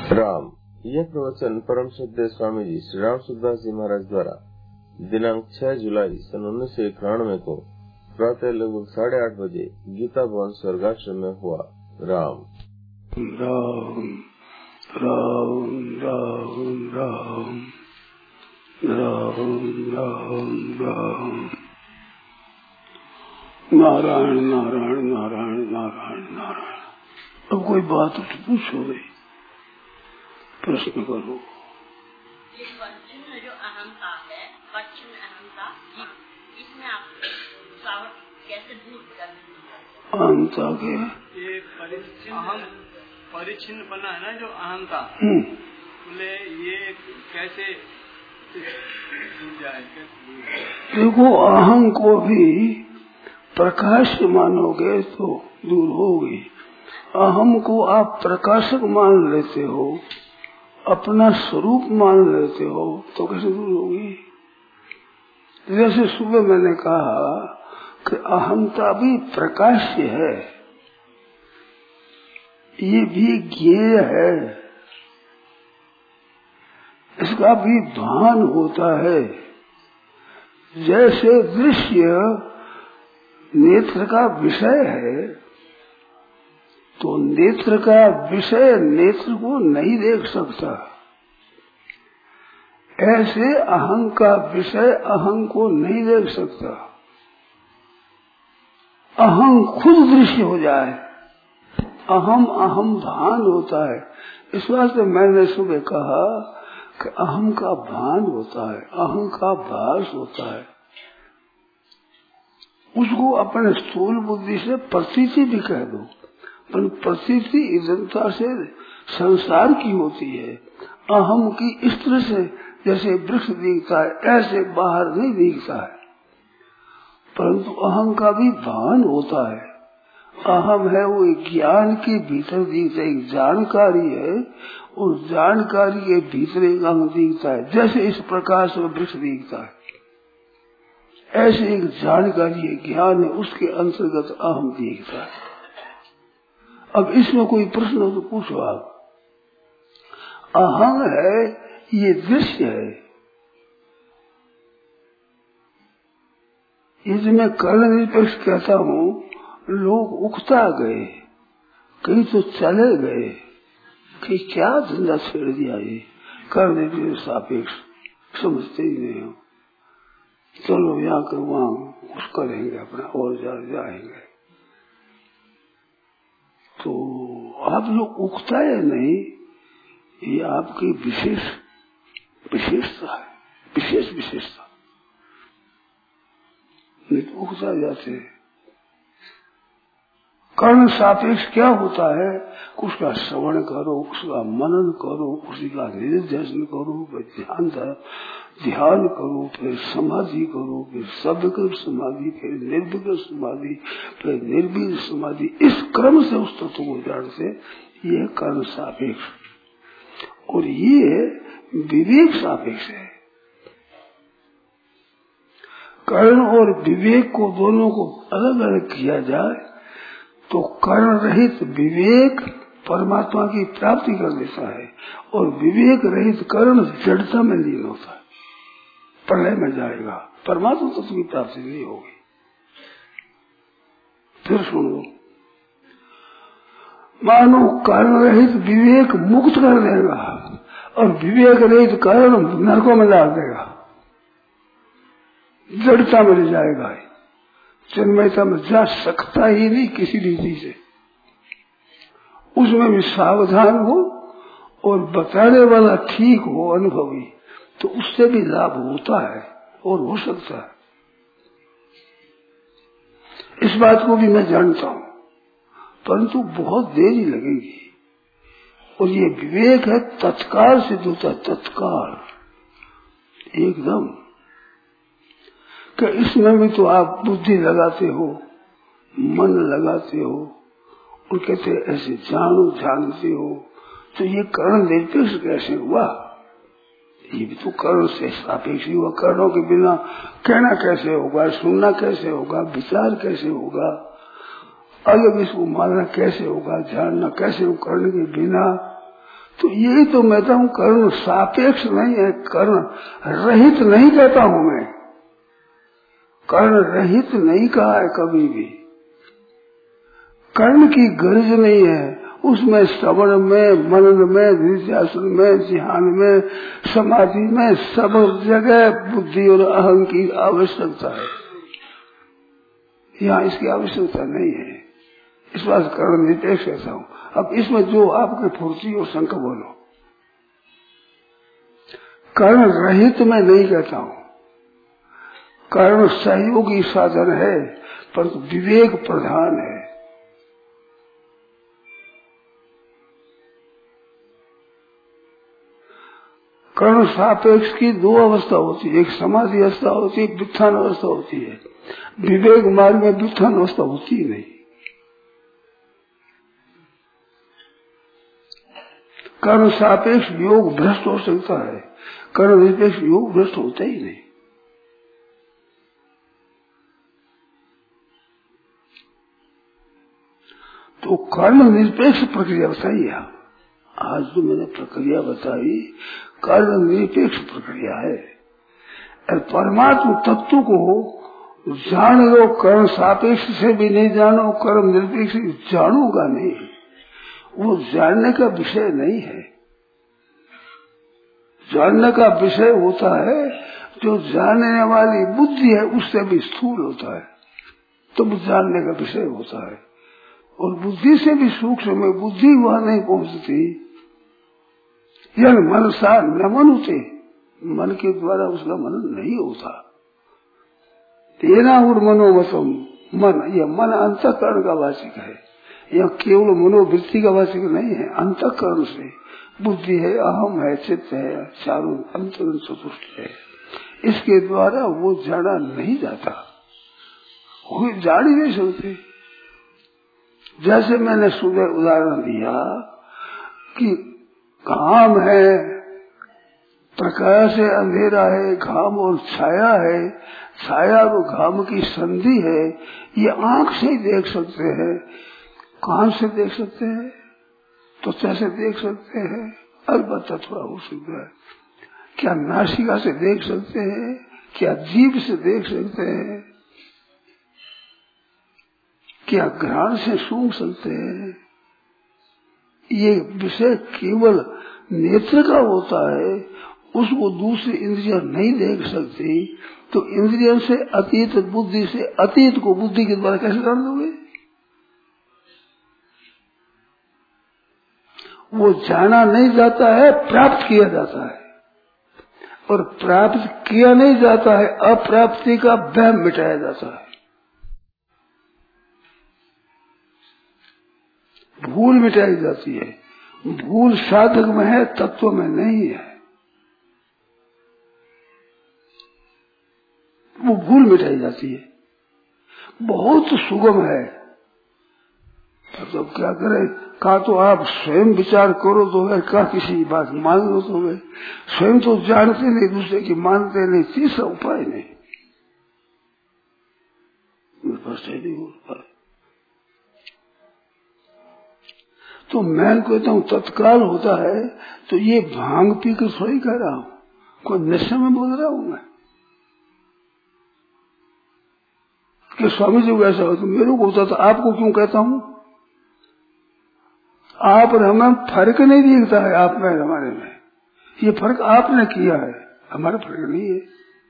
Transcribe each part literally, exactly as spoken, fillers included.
राम। यह प्रवचन परम श्रद्धेय स्वामी जी श्री राम सुखदास जी महाराज द्वारा दिनांक छह जुलाई सन उन्नीस सौ इक्यानवे को प्रातः लगभग साढ़े आठ बजे गीता भवन स्वर्गाश्रम में हुआ। राम राम राम राम राम राम राम राम नारायण नारायण नारायण नारायण नारायण। अब कोई बात तो पूछो भाई, प्रश्न करो। ये परिचिन्न जो अहंता है, परिचिन्न अहंता, इसमें आप कैसे दूर करते? अहंता के ये परिचिन्न परिचिन्न बना है ना जो अहंता, बोले ये कैसे दूर जाए? देखो, अहं को भी प्रकाश मानोगे तो दूर होगी। अहम को आप प्रकाशक मान लेते हो, अपना स्वरूप मान लेते हो, तो कैसे दूर होगी? जैसे सुबह मैंने कहा कि अहंता भी प्रकाश्य है, ये भी ज्ञेय है, इसका भी भान होता है। जैसे दृश्य नेत्र का विषय है, तो नेत्र का विषय नेत्र को नहीं देख सकता, ऐसे अहं का विषय अहं को नहीं देख सकता। अहं खुद दृश्य हो जाए, अहम अहम भान होता है। इस वास्ते मैंने सुबह कहा कि अहम का भान होता है, अहं का भास होता है। उसको अपने स्थूल बुद्धि से प्रतीति भी कह दो, पर प्रतीति जनता से संसार की होती है। अहम की इस तरह से जैसे वृक्ष दिखता है, ऐसे बाहर नहीं दिखता है, परंतु अहम का भी भान होता है। अहम है वो ज्ञान के भीतर दिखता है, एक जानकारी है, और जानकारी के भीतर एक अंग दिखता है। जैसे इस प्रकाश में वृक्ष दिखता है, ऐसे एक जानकारी है, ज्ञान है, उसके अंतर्गत अहम दिखता है। अब इसमें कोई प्रश्न हो तो पूछो आप। अहम है, ये दृश्य है। ये जो मैं कर्ण निरपेक्ष कहता हूँ, लोग उकता गए, कहीं तो चले गए कि क्या धंधा छेड़ दिया, ये कर्ण निरपेक्ष सापेक्ष समझते ही नहीं हो। चलो यहाँ कर वहाँ कुछ करेंगे अपना और जा जाएंगे। तो आप लोग उकता है नहीं, ये आपकी विशेष विशेषता है, विशेष विशेषता। नहीं तो उकता जाते हैं। कर्ण सापेक्ष क्या होता है? उसका श्रवण करो, उसका मनन करो, उसी का निधिध्यासन करो, ध्यान ध्यान करो, फिर समाधि करो, फिर सविकल्प समाधि, फिर निर्विकल्प समाधि, फिर निर्बीज समाधि। इस क्रम से उस तत्व को जानते, ये कर्ण सापेक्ष। और ये विवेक सापेक्ष है। कर्ण और विवेक को दोनों को अलग अलग किया जाए तो कर्ण रहित विवेक परमात्मा की प्राप्ति कर देता है, और विवेक रहित कर्ण जड़ता में लीन होता है, प्रलय में जाएगा, परमात्मा तत्व की प्राप्ति नहीं होगी। फिर सुनो, मानो कर्ण रहित विवेक मुक्त कर देगा और विवेक रहित कर्ण नरकों में डाल देगा, जड़ता में ले जाएगा, चिन्मयता में जा सकता ही नहीं किसी रीति से। उसमें भी सावधान हो और बताने वाला ठीक हो, अनुभवी, तो उससे भी लाभ होता है और हो सकता है। इस बात को भी मैं जानता हूँ, परंतु बहुत देरी लगेगी। और ये विवेक है तत्काल सिद्ध होता है, तत्काल एकदम। कि इसमें भी तो आप बुद्धि लगाते हो, मन लगाते हो, और कहते ऐसे जानो जानते हो, तो ये कर्ण निरपेक्ष कैसे हुआ? ये भी तो कर्ण से सापेक्ष हुआ। कर्णों के बिना कहना कैसे होगा, सुनना कैसे होगा, विचार कैसे होगा, अलग इसको मानना कैसे होगा, जानना कैसे हो? कर्ण के बिना तो यही तो मैं कहता हूँ कर्ण सापेक्ष नहीं है, कर्ण रहित नहीं कहता हूँ मैं, कर्ण रहित नहीं कहा है कभी भी। कर्ण की गरज नहीं है, उसमें श्रवण में, मनन में, निधिध्यासन में, ध्यान में, समाधि में, सब जगह बुद्धि और अहं की आवश्यकता है। यहाँ इसकी आवश्यकता नहीं है, इस बात कर्ण निरपेक्ष कहता हूँ। अब इसमें जो आपके फुर्ती और शंका बोलो, कर्ण रहित में नहीं कहता हूँ, कर्ण सहयोगी साधन है परंतु विवेक प्रधान है। कर्ण सापेक्ष की दो अवस्था होती है, एक समाधि अवस्था होती है, एक व्युत्थान अवस्था होती है। विवेक मार्ग में व्युत्थान अवस्था होती ही नहीं। कर्ण सापेक्ष योग भ्रष्ट हो सकता है, कर्ण निरपेक्ष योग भ्रष्ट होता ही नहीं। तो कर्ण निरपेक्ष प्रक्रिया बताई। आज जो मैंने प्रक्रिया बताई कर्ण निरपेक्ष प्रक्रिया है। और परमात्म तत्व को जान लो, कर्ण सापेक्ष से भी नहीं जानो, कर्म निरपेक्ष जानोगा नहीं, वो जानने का विषय नहीं है। जानने का विषय होता है जो जानने वाली बुद्धि है उससे भी स्थूल होता है, तब तो जानने का विषय होता है। और बुद्धि से भी सूक्ष्म में बुद्धि वहां नहीं पहुंचती, यह मनसा न मनुते, मन के द्वारा उसका मनन नहीं होता। तेना और मनोमतम, मन, यह मन अंतःकरण का वाचक है, यह केवल मनोवृत्ति का वाचक नहीं है। अंतःकरण से बुद्धि है, अहम है, चित्त है, चारों अंतरंग चतुष्ट है, इसके द्वारा वो जाना नहीं जाता, वो जान ही नहीं सकते। जैसे मैंने सुबह उदाहरण दिया कि घाम है, प्रकाश है, अंधेरा है, घाम और छाया है, छाया और घाम की संधि है, ये आंख से ही देख सकते हैं। कान से देख सकते हैं, तो कैसे देख सकते हैं, अलबत्ता थोड़ा हो सकता है। क्या नासिका से देख सकते हैं, क्या जीभ से देख सकते हैं, क्या घ्राण से सूंघ सकते हैं। ये विषय केवल नेत्र का होता है, उसको दूसरी इंद्रियां नहीं देख सकती। तो इंद्रियों से अतीत, बुद्धि से अतीत को बुद्धि के द्वारा कैसे जान दोगे? वो जाना नहीं जाता है, प्राप्त किया जाता है, और प्राप्त किया नहीं जाता है, अप्राप्ति का वहम मिटाया जाता है। भूल मिटाई जाती है। भूल साधक में है, तत्व में नहीं है। वो भूल मिटाई जाती है, बहुत सुगम है। तो क्या करें, कहा तो आप स्वयं विचार करो तो है, कहा किसी बात मान लो तो है। स्वयं तो जानते नहीं, दूसरे की मानते नहीं, तीसरा उपाय नहीं, मेरे पास नहीं हो पाए। तो मैं कहता हूँ तत्काल होता है। तो ये भांग पी कर थोड़ी कह रहा हूँ, कोई नशे में बोल रहा हूँ मैं कि स्वामी जी को ऐसा हो तो मेरे को होता था, आपको क्यों कहता हूँ? आप और हमें फर्क नहीं दिखता है, आप में हमारे में। ये फर्क आपने किया है, हमारा फर्क नहीं है।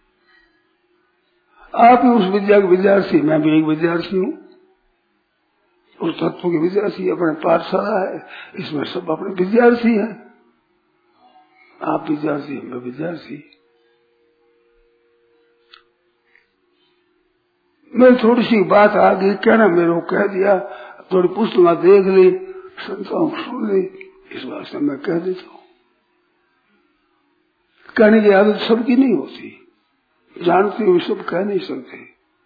आप ही उस विद्या के विद्यार्थी, मैं भी एक विद्यार्थी हूँ, उस तत्व के विद्यार्थी, अपने पाठशाला है, इसमें सब अपने विद्यार्थी हैं। आप विद्यार्थी, मैं विद्यार्थी। मैं थोड़ी सी बात आ गई, कहना मेरे को कह दिया, थोड़ी पुस्तक देख ली, संताओं सुन ली, इस बात से मैं कह देता हूँ। कहने की आदत सबकी नहीं होती, जानते हुए सब कह नहीं सकते।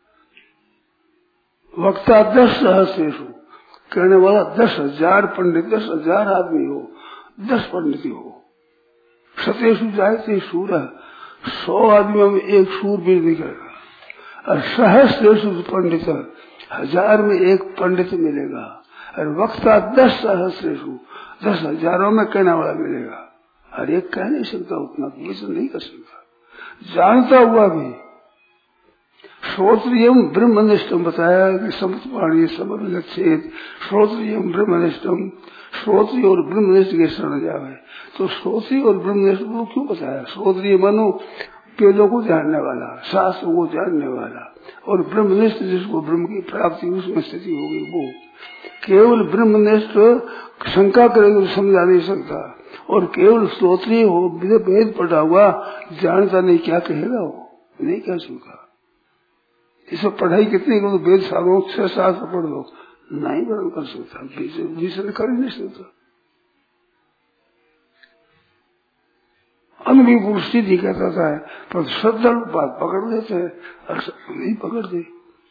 वक्ता दस सहस्रेशु, कहने वाला दस हजार पंडित, दस हजार आदमी हो, दस पंडित हो। सतेशु जायते सूर, सौ आदमियों में एक सूरवीर निकलेगा। और सहस्रेशु पंडित, हजार में एक पंडित मिलेगा। और वक्ता दस सहस्रेशु, दस हजारों में कहने वाला मिलेगा। हर एक कह नहीं सकता, उतना विश्लेषण नहीं कर सकता। जानता हुआ भी श्रोत्रियम ब्रह्मनिष्ठम बताया कि समत्पाणी समविलक्षित, श्रोत्रियम ब्रह्मनिष्ठम, श्रोत्री और ब्रह्मनिष्ठ के शरण जावे। तो श्रोत्री और ब्रह्मनिष्ठ को क्यों बताया? श्रोत्रिय मनो वेदों को जानने वाला, शास्त्रों को जानने वाला, और ब्रह्मनिष्ठ जिसको ब्रह्म की प्राप्ति उसमें स्थिति होगी वो। केवल ब्रह्मनिष्ठ शंका करेंगे तो समझा नहीं सकता, और केवल श्रोत्रिय हो, वेद पढ़ा हुआ जानता नहीं, क्या कहेगा वो? नहीं कह सकता। इसे पढ़ाई कितनी करो, वेद सारों छह शास्त्र पढ़ लो, नहीं वर्णन कर सकता, विषय कर ही नहीं सकता। अनुभवी पुरुष सीधी कहता था, पर श्रद्धालु बात पकड़ लेते हैं, नहीं पकड़ते।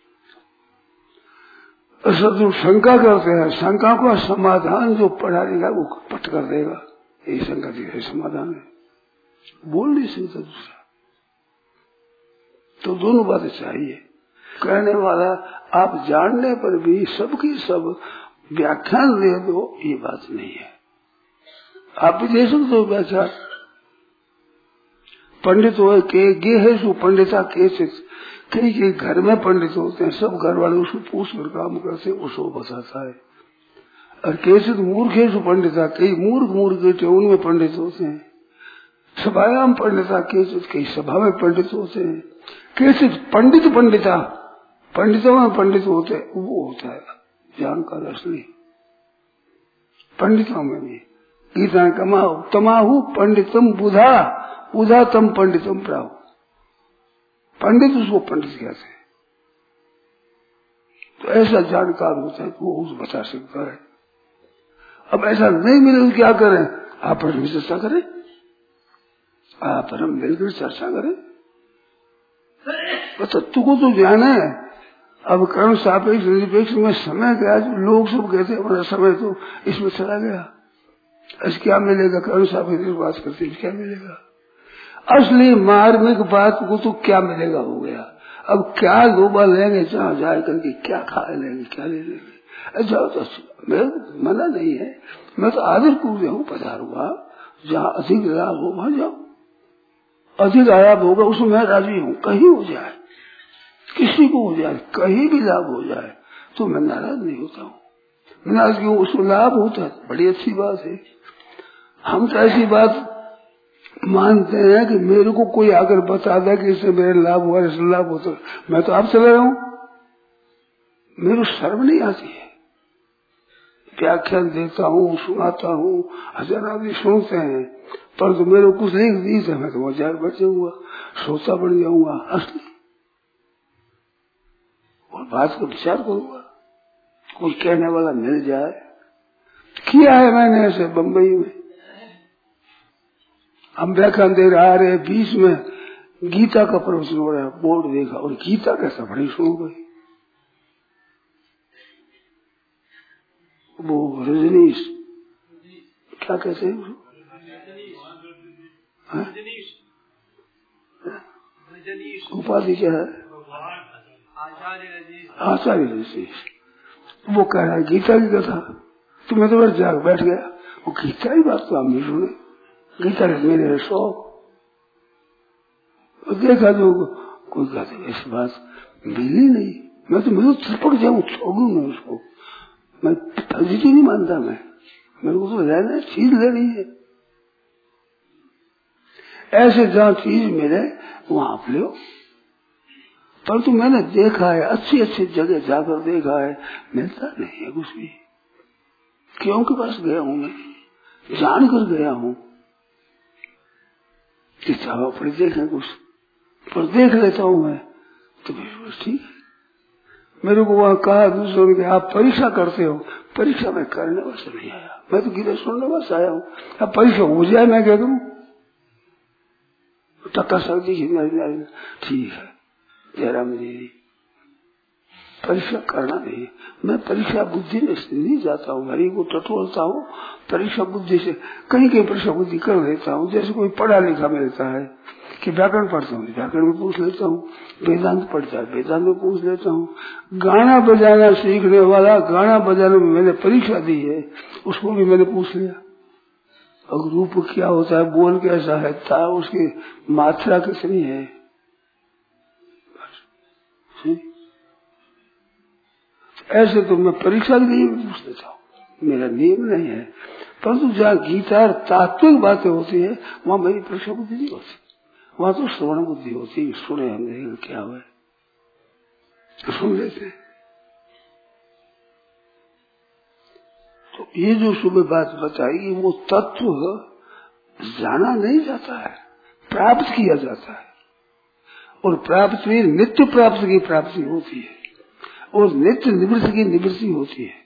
श्रद्धालु शंका करते हैं, शंका का समाधान जो पढ़ा देगा वो पट कर देगा, यही शंका की समाधान है, बोल नहीं सकता दूसरा। तो दोनों बातें चाहिए। कहने वाला आप जानने पर भी सबकी सब व्याख्यान दे दो, ये बात नहीं है। आप भी दे सकते हो व्याख्यान। पंडित हो के गे है सो पंडिता कैसे, कई कई घर में पंडित होते हैं, सब घर वाले उसको पूछ कर काम करते, उसको बताता है। और कैसे मूर्ख है सो पंडिता, कई मूर्ख मूर्ख बेटे उनमें पंडित होते हैं। सभायाम पंडिता कैसे, कई सभा में पंडित होते हैं। कैसे पंडित पंडिता, पंडितों में पंडित होते वो होता है जानकार असली पंडितों में भी। गीता कमाओ तमाहु पंडितम बुधा, बुधा तम पंडितम प्राहु। पंडित उसको पंडित कहते हैं। तो ऐसा जानकार होता है वो उस बता सकता है। अब ऐसा नहीं मिले तो क्या करें? आप पर चर्चा करें, आप पर हम मिलकर चर्चा करें। तो तत्व को तो ज्ञान है। अब कर्म सापेक्ष निरपेक्ष में समय गया, लोग सब कहते हैं हमारा समय तो इसमें चला गया, ऐसे क्या मिलेगा? कर्म सापेक्ष बात करते क्या मिलेगा? असली मार्मिक बात को तो क्या मिलेगा हो गया। अब क्या लोबा लेंगे, जहाँ जाए करके क्या खा लेंगे, क्या ले लेंगे। जाओ तो मैं मना नहीं है, मैं तो आदर पूर्व हूँ, पधारूंगा। जहाँ अधिक लाभ हो वहां जाओ, अधिक आयाब होगा उसमें मैं राजी हूँ। कहीं हो जाए, किसी को हो जाए, कहीं भी लाभ हो जाए तो मैं नाराज नहीं होता हूँ। नाराज क्यों? उसको लाभ होता है, बड़ी अच्छी बात है। हम तो ऐसी बात मानते हैं कि मेरे को कोई आकर बता दे कि इससे मेरे लाभ हुआ, इससे लाभ होता, मैं तो आप चला रहा हूँ, मेरे को शर्म नहीं आती है। व्याख्यान देता हूँ, सुनाता हूँ, हजार आदमी सुनते हैं, पर तो मेरे को कुछ लिख दी तो मैं तो हजार बैठ जाऊंगा, सोचा बन जाऊंगा असली, और बात को विचार करूंगा। कोई कहने वाला मिल जाए, किया है मैंने ऐसे बम्बई में। हम व्याख्यान दे रहा रहे, बीच में गीता का प्रवचन हो रहा है, बोर्ड देखा और गीता कैसा बड़ी सुन गई। वो रजनीश क्या कहते हैं, उपाधि क्या है? आचार्य रजनीश। वो कह रहा है गीता की कथा, तो मैं तो बैठ जाग बैठ गया। वो गीता ही बात तो हम नहीं सुने, गीता के मेरे शौक। देखा तो कोई कहते इस बात मिली नहीं, मैं तो मेरे चिपक जाऊं, छोड़ू नहीं उसको। मैं पॉजिटिव नहीं मानता, मैं मेरे को तो रहना चीज लेनी है। ऐसे जहाँ चीज मिले वहां आप लो। परंतु मैंने देखा है, अच्छी अच्छी जगह जाकर देखा है, मिलता नहीं है कुछ भी। क्यों के पास गया हूं, मैं जान कर गया हूं। किताब पढ़ी देखें कुछ, पर देख लेता हूं मैं तो ठीक है। मेरे को वहां कहा दूसरों ने, आप परीक्षा करते हो। परीक्षा मैं करने वास्ते नहीं आया, मैं तो गीता सुनने वास्ते आया हूँ। अब परीक्षा हो जाए मैं क्या करूँ? टक्का सर्दी ठीक है जयराम जी। परीक्षा करना नहीं। मैं परीक्षा बुद्धि में नहीं जाता हूँ, हरि को टटोलता हूँ परीक्षा बुद्धि से। कहीं कहीं परीक्षा बुद्धि कर लेता हूँ, जैसे कोई पढ़ा लिखा मिलता है कि व्याकरण पढ़ता हूँ, व्याकरण में पूछ लेता हूँ, वेदांत पढ़ता है, वेदांत में पूछ लेता हूँ। गाना बजाना सीखने वाला, गाना बजाने में मैंने परीक्षा दी है, उसको भी मैंने पूछ लिया। और रूप क्या होता है, बोल कैसा है, था उसकी मात्रा कितनी है, ऐसे तो मैं परीक्षा के लिए पूछ लेता हूँ, मेरा नियम नहीं है। परंतु जहाँ गीता तात्विक बातें होती है वहाँ मेरी परीक्षा बुद्धि नहीं होती, वहाँ तो श्रवण बुद्धि होती है। सुने हमने क्या हुआ तो सुन लेते हैं। तो ये जो सुबह बात बताई वो तत्व जाना नहीं जाता है, प्राप्त किया जाता है। और प्राप्त में नित्य प्राप्त की प्राप्ति होती है और नित्य निवृत्ति की निवृत्ति होती है।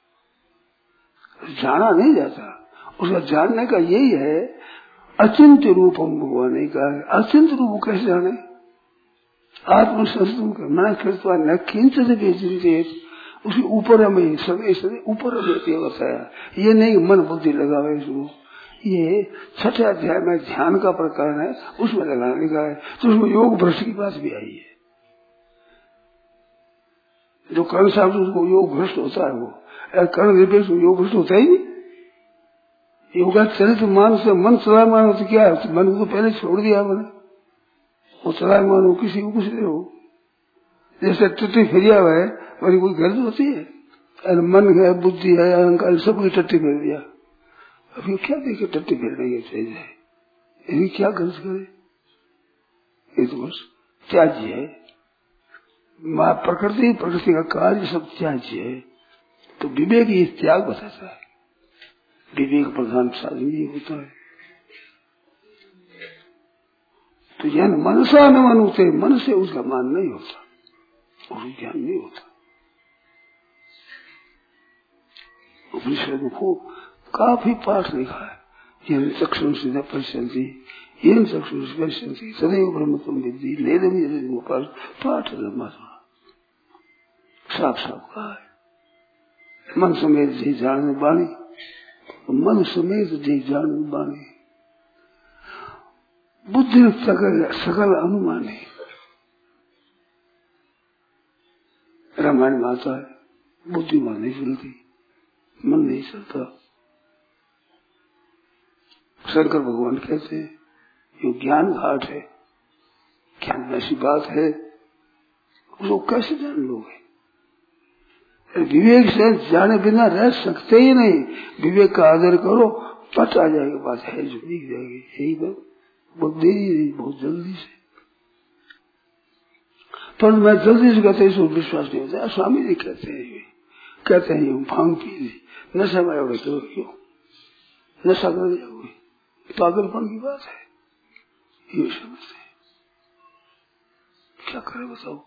जाना नहीं जाता, उसका जानने का यही है। अचिंत्य रूपम भगवान ने कहा है। अचिंत्य रूप कैसे जाने? आत्मसंस्तम का मना कृतवा न किंचित भी चिंतित, उसके ऊपर हमें समय समय ऊपर हमें बताया। ये नहीं मन बुद्धि लगावे इसको, ये छठे अध्याय में ध्यान का प्रकरण है, उसमें लगाने का है। तो उसमें योग भ्रष्ट की बात भी आई है। जो कर्ण साहब उसको योग भ्रष्ट होता है, वो कर्ण निरपेक्ष योग भ्रष्ट होता ही नहीं। योगा चरित मान से मन चलायमान हो तो क्या है, मन को तो पहले छोड़ दिया मैंने, वो चलायमान हो किसी को कुछ नहीं हो। जैसे टट्टी फिरिया हुआ है वही कोई गर्ज होती है, मन है बुद्धि है अहंकार सब की टट्टी फेर दिया। अब ये क्या देखे टट्टी फेरने के चाहिए, ये क्या गर्ज करे, ये तो बस त्याज्य है। माँ प्रकृति प्रकृति का कार्य सब त्याज्य है। तो विवेक ये त्याग बताता है, विवेक प्रधान साधन ये होता है। तो यह मनसा न मनुते, मन से उसका मान नहीं होता और ज्ञान नहीं होता। उपनिषद को काफी पाठ लिखा है। ये चक्षुष सीधा परिचलती, ये चक्षुष परिचलती सदैव ब्रह्म तुम विद्धि नेदम यदि गोपाल पाठ लंबा साफ साफ कहा है। मन समेत जी जान बाणी, मन समेत जी जान बाणी, बुद्धि सकल सकल अनुमानी। रामायण में आता है बुद्धि मन नहीं चलती, मन नहीं चलता। शंकर भगवान कहते हैं ये ज्ञान घाट है, ज्ञान में ऐसी बात है उसको कैसे जान लोगे? विवेक से जाने बिना रह सकते ही नहीं। विवेक का आदर करो, पता आ जाएगी बात है जो दिख जाएगी। यही बात बुद्धि बहुत जल्दी से, पर मैं जल्दी से कहते इसको विश्वास नहीं होता। स्वामी जी कहते हैं कहते हैं यूं भांग पी ली, नशा में उड़े तो क्यों नशा कर जाओगे, पागलपन की बात है। ये समझते क्या करे बताओ।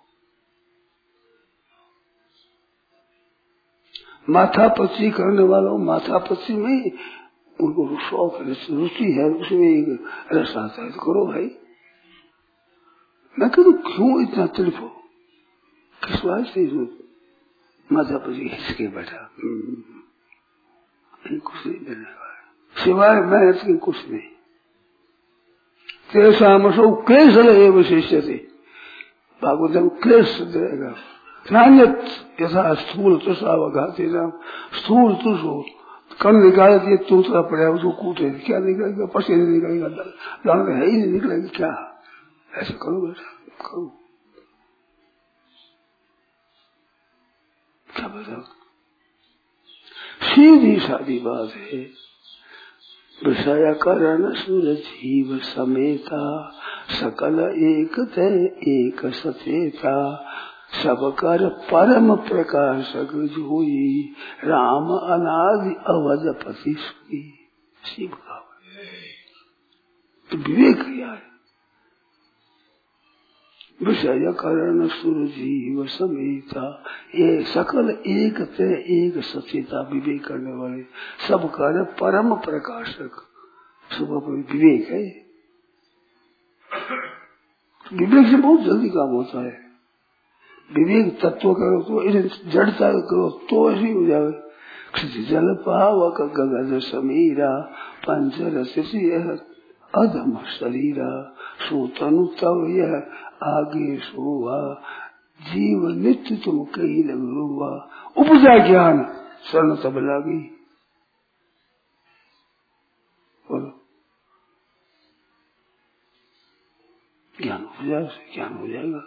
माथा पच्ची करने वालों, माथा पच्ची में उनको शौक है, रुचि है, उसमें रस आता है तो करो भाई। मैं कहूँ क्यों इतना तड़फो, किस वास्ते माथा पच्ची हिचके बैठा, कुछ नहीं देने वाला सिवाय मेहनत की कुछ नहीं। तेसा मसो क्लेश लगे विशेष्य थे, भागवतम क्लेश देगा। नान्यत यथा स्थूल तुषावघाते नाम, स्थूल तुष हो कण निकाले दिए तूतरा पड़ा उसको कूटे, क्या निकलेगा, पसीने निकलेगा, दांत है ही नहीं निकलेगा, क्या ऐसा करो बेटा करो, क्या बताओ। सीधी सादी बात है। विषय करण सुर जीव समेता, सकल एक ते एक सचेता, सब कर परम प्रकाशक जोई, राम अनादि अवधपति सुई। शिव का तो विवेक किया है। विषय करण सुर जीव समेता, ये सकल एक ते एक सचेता, विवेक करने वाले सब कर परम प्रकाशक। सुबह विवेक है, विवेक से बहुत जल्दी काम होता है। विवेक तत्व करो तो जड़ता करो तो ऐसी हो जाए। जल पावक गगन समीरा पंच रस अधम शरीरा सोतनु तव यह आगे सोवा जीव नित्य तुम कही लगा उपजा ज्ञान शरण तब लागी। ज्ञान उपजा से ज्ञान हो जाएगा।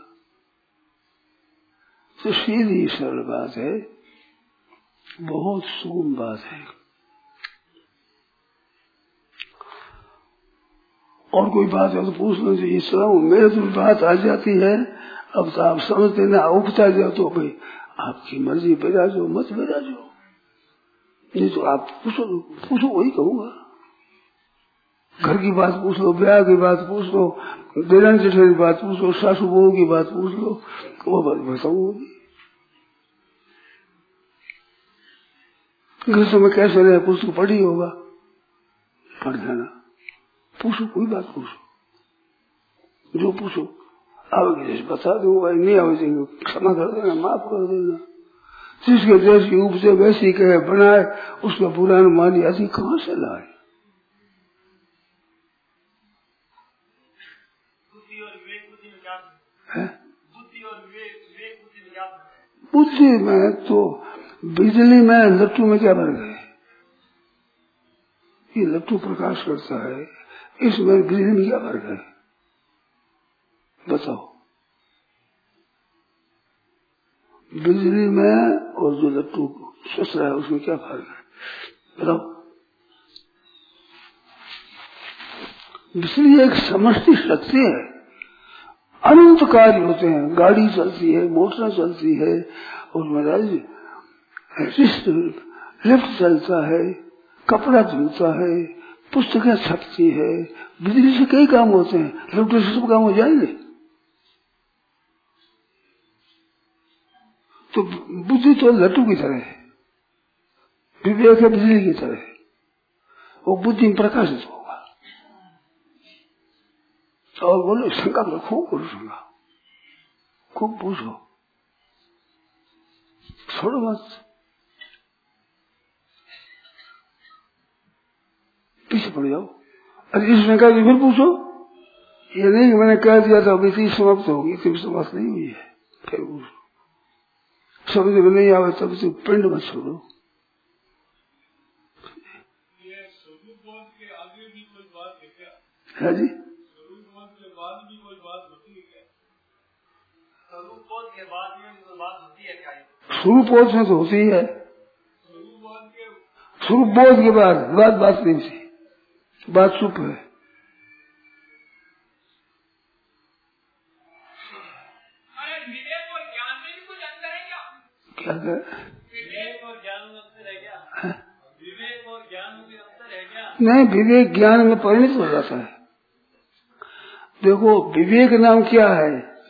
तो सीधी सरल बात है, बहुत सुगम बात है। और कोई बात है तो पूछना चाहिए। सुनाओ, मेरे तो बात आ जाती है, अब तो आप समझते ना, उगता जाओ तो भाई आपकी मर्जी, बिराजो मत बिराजो, नहीं तो आप पूछो पूछो वही कहूंगा। घर की बात पूछ लो, ब्याह की बात पूछ लो, देरानी जेठानी की बात पूछ लो, सासू बहू की बात पूछ लो, वो बात बताऊंगी। घर से मैं कैसे रहे पूछ पढ़ी होगा, पढ़ जाना, पूछो कोई बात पूछो, जो पूछो आवेगी जैसे बता दूंगा, नहीं आवेगी क्षमा कर देना, माफ कर देना। जिसके जैसी उपजे वैसी कहे बनाए, उसका बुरा अनुमान आदि कहाँ से लाए। बुद्धि में तो बिजली में लट्टू में क्या भर गए, ये लट्टू प्रकाश करता है, इसमें बिजली में क्या भर गए बताओ। बिजली में और जो लट्टू सोच रहा है उसमें क्या फर्क है बताओ। बिजली एक समष्टि शक्ति है, अनंत कार्य होते हैं, गाड़ी चलती है, मोटर चलती है, और महाराज लिफ्ट चलता है, कपड़ा धुलता है, पुस्तकें छपती है, बिजली से कई काम होते हैं, लिफ्ट से सब काम हो जाएंगे। तो बुद्धि तो लट्टू की तरह है, विवेक है बिजली की तरह, वो बुद्धि में प्रकाशित होगा। और बोलो शंका रखो, करो शंका, खूब पूछो, छोड़ो मत, पीछे पड़ जाओ। अरे इस शंका की फिर पूछो, ये नहीं कि मैंने कह दिया था अभी इतनी समाप्त होगी, इतनी समाप्त नहीं हुई है, फिर पूछो। समझ में नहीं आवे तब तो पिंड मत छोड़ो। है जी, स्वरूप बोध में तो होती ही है, स्वरूप बोध के बाद बात बात नहीं थी, बात चुप है। क्या है? विवेक और ज्ञान में अंतर है क्या? विवेक और ज्ञान में अंतर है क्या? नहीं, विवेक ज्ञान में परिणत हो जाता है। देखो विवेक नाम क्या है,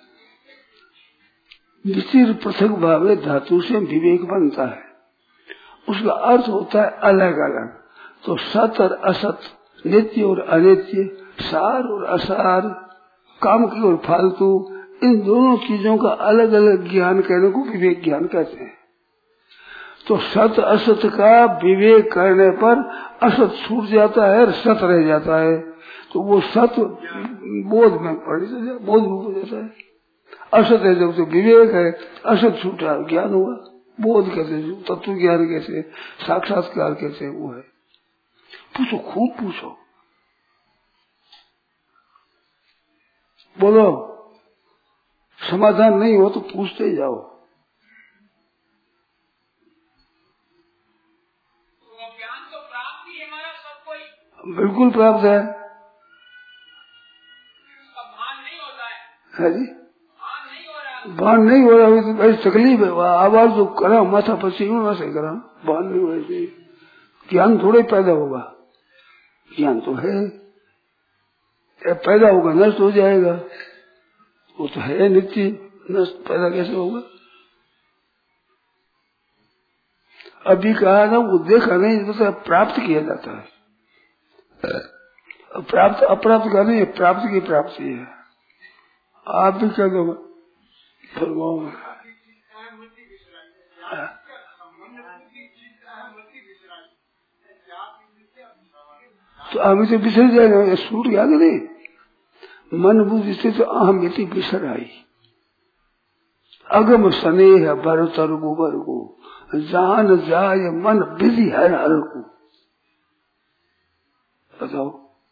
विचिर पृथक भावे धातु से विवेक बनता है, उसका अर्थ होता है अलग अलग। तो सत और असत, नित्य और अनित्य, सार और असार, काम की और फालतू, इन दोनों चीजों का अलग अलग ज्ञान कहने को विवेक ज्ञान कहते हैं। तो सत असत का विवेक करने पर असत छूट जाता है और सत रह जाता है, तो वो सत बोध में पड़ बोध में हो जाता है। असत है जब तो विवेक है, असत छूटा ज्ञान हुआ, बोध कैसे, तत्व ज्ञान कैसे, साक्षात्कार कैसे, वो है। पूछो, खूब पूछो, बोलो, समाधान नहीं हो तो पूछते ही जाओ। तो ज्ञान तो प्राप्त ही हमारा सब कोई बिल्कुल प्राप्त है, भान नहीं होता है, है जी, भान नहीं हो रहा, भान नहीं हो रहा तो ऐसी तकलीफ है। आवाज जो करा माथा पसीना से करा, भान नहीं हो रही, ज्ञान थोड़े पैदा होगा, ज्ञान तो है, पैदा होगा नष्ट हो जाएगा, वो तो है नित्य, नष्ट पैदा कैसे होगा। अभी कहा था वो देखा नहीं, तो प्राप्त किया जाता है, प्राप्त अप्राप्त का नहीं, प्राप्त की प्राप्ति है। आप भी कह दो फरमाओ। तो अहम से बिसर जाएगा। सूट याद नहीं, मन बुद्धि से तो अहम इति बिसर आई। अगम स्नेह बर तरगु बरगु जान जाय मन विधि हर हर को। बताओ,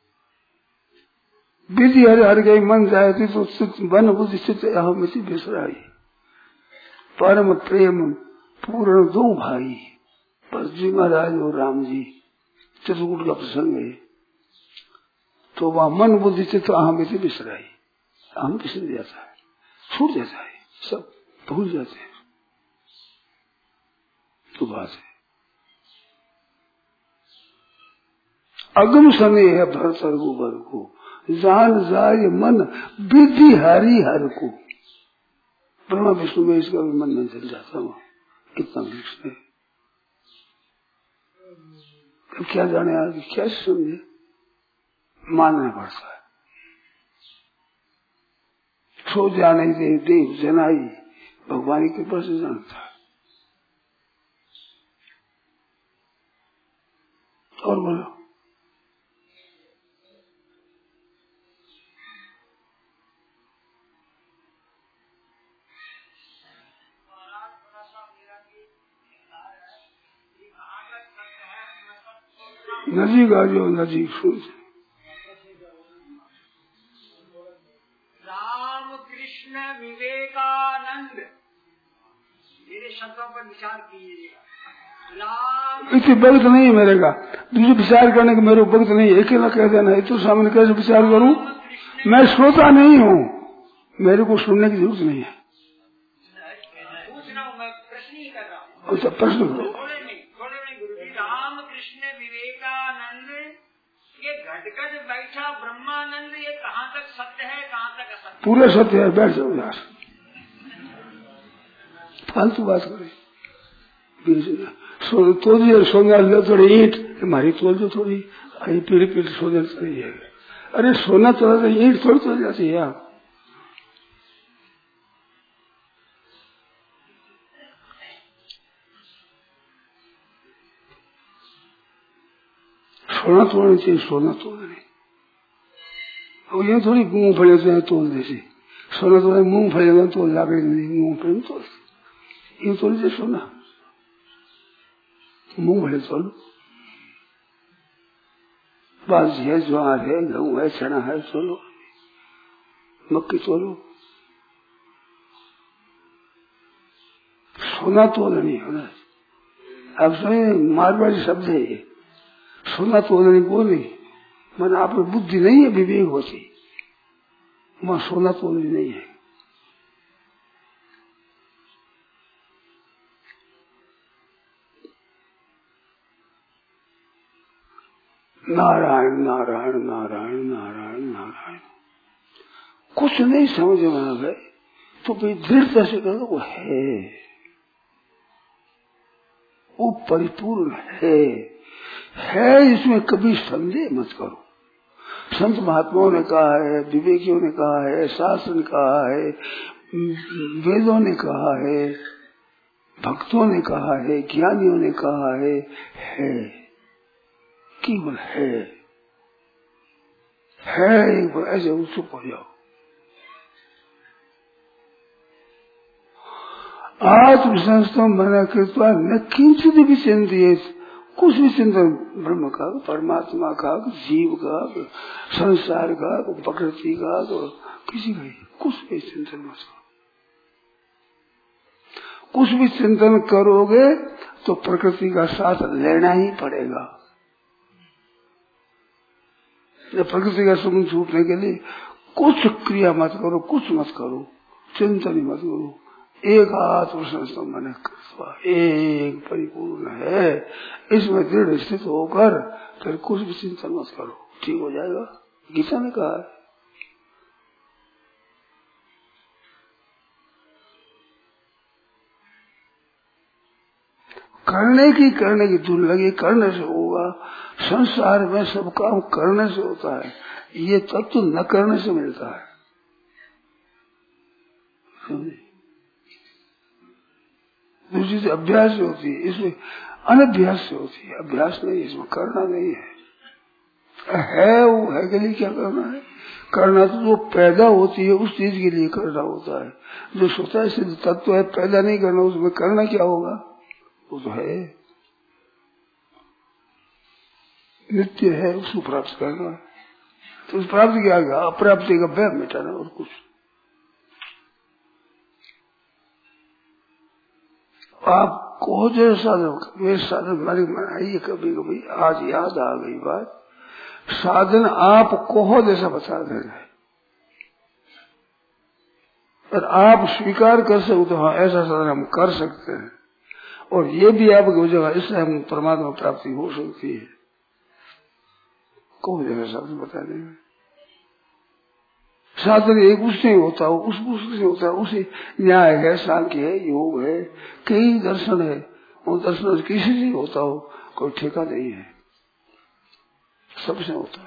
विधि हर हर गई मन जाए थी तो मन बुद्धि से अहम इति बिसर आई। परम प्रेम पूर्ण दो भाई पर जी महाराज और राम जी चित्रकूट का प्रसंग है। तो वह मन बुद्धि से तो अहम इति बिसर आई। अहम बिसर जाता है, छूट जाता है, सब भूल जाते हैं। तो बात है अगम समय है भर सरगु बर को जान जाय मन विधि हरि हर को। ब्रह्मा विष्णु में इसका भी मन नहीं चल जाता। वहां कितना वृक्ष है, अब क्या जाने आगे क्या समझे, मानना पड़ता है। सो जाने दे देव जनाई भगवान की कृपा से जानता है। और बोलो, नजीक आ जाओ, नजीक सुन। राम कृष्ण विवेकानंद, मेरे शब्दों पर विचार कीजिएगा। राम इतनी वक्त नहीं है मेरे का, दूसरे विचार करने का मेरे वक्त नहीं है। अकेला कह देना है तो सामने कैसे विचार करूं? मैं श्रोता नहीं हूँ, मेरे को सुनने की जरूरत नहीं है। पूछ रहा हूँ, मैं प्रश्न ही कर रहा हूँ। अच्छा प्रश्न करो। थोड़े नहीं थोड़े नहीं गुरु जी। राम कृष्ण विवेकानंद ये घटघट बैठा ब्रह्मानंद, ये कहाँ तक सत्य है, कहाँ तक असत्य? पूरे सत्य है। बैठ जाओ यार, फालतू बात करे। सो, तो सोना लो थोड़ी ईंट, हमारी तोल जो थोड़ी पीढ़ी पीढ़ी सोने नहीं है। अरे सोना थोड़ा ईंट थोड़ी तोल जाती है। आप सोना तोड़ना चाहिए, सोना तोड़ना नहीं। और ये थोड़ी मूंगफली तो है तोड़ जैसे, सोना तोड़ा मूंगफली तो लागे नहीं, मूंगफली में तोड़ ये तोड़ दे सोना, मूंगफली तोड़। बाजी है, ज्वार है, गेहूं है, चना है, तोड़ो। मक्की तोड़ो। सोना तोड़ना नहीं होना। अब सुनिए, मारवाड़ी शब्द है ये, सोना तोड़ना नहीं बोली। मन आप में बुद्धि नहीं है, विवेक होती, वहां सोना तोड़नी नहीं है। नारायण नारायण नारायण नारायण नारायण। कुछ नहीं समझ में आ गए तो भाई दृढ़ता से कहो वो है, वो परिपूर्ण है। है इसमें कभी संदेह मत करो। संत महात्माओं ने कहा है, विवेकियों ने कहा है, शास्त्र ने कहा है, वेदों ने कहा है, भक्तों ने कहा है, ज्ञानियों ने कहा है, है केवल है। है एक बार ऐसे उत्सुक हो जाओ। आत्म संस्थम मना कृत्वा न किंचित भी चिंतित। कुछ भी चिंतन ब्रह्म का, परमात्मा का, जीव का, संसार का, प्रकृति का, तो किसी का कुछ भी चिंतन मत करो। कुछ भी चिंतन करोगे तो प्रकृति का साथ लेना ही पड़ेगा। प्रकृति का संबंध छूटने के लिए कुछ क्रिया मत करो, कुछ मत करो, चिंतन ही मत करो। एक आत्म संस्थम मन एक परिपूर्ण है, इसमें दृढ़ स्थित होकर फिर कुछ भी चिंतन मत करो, ठीक हो जाएगा। गीता ने कहा है। करने की करने की धुन लगी, करने से होगा। संसार में सब काम करने से होता है, ये तत्व तो न करने से मिलता है। दूसरी से अभ्यास से होती है, इसमें अनभ्यास से होती है। अभ्यास नहीं, इसमें करना नहीं है। है वो है के लिए क्या करना है? करना तो जो पैदा होती है उस चीज के लिए करना होता है। जो स्वतः सिद्ध तत्व है पैदा नहीं करना, उसमें करना क्या होगा? वो तो है, नित्य है, उसको प्राप्त करना है। तो उस प्राप्ति क्या गया? अप्राप्ति का भय मिटाना और कुछ। आप को जो साधन वे साधन हमारी मनाइए कभी कभी, आज याद आ गई बात, साधन आप कोहो जैसा बता दे रहे, और आप स्वीकार कर सकते तो हाँ ऐसा साधन हम कर सकते हैं, और ये भी आपकी जगह इससे हम परमात्मा प्राप्ति हो सकती है। कोहो जैसा साधन बता देंगे। साधन एक उससे होता हो, उस उससे होता है, उसे न्याय है, सांख्य है, योग है, कई दर्शन है, उन दर्शन किसी से होता हो, कोई ठेका नहीं है, सबसे होता है।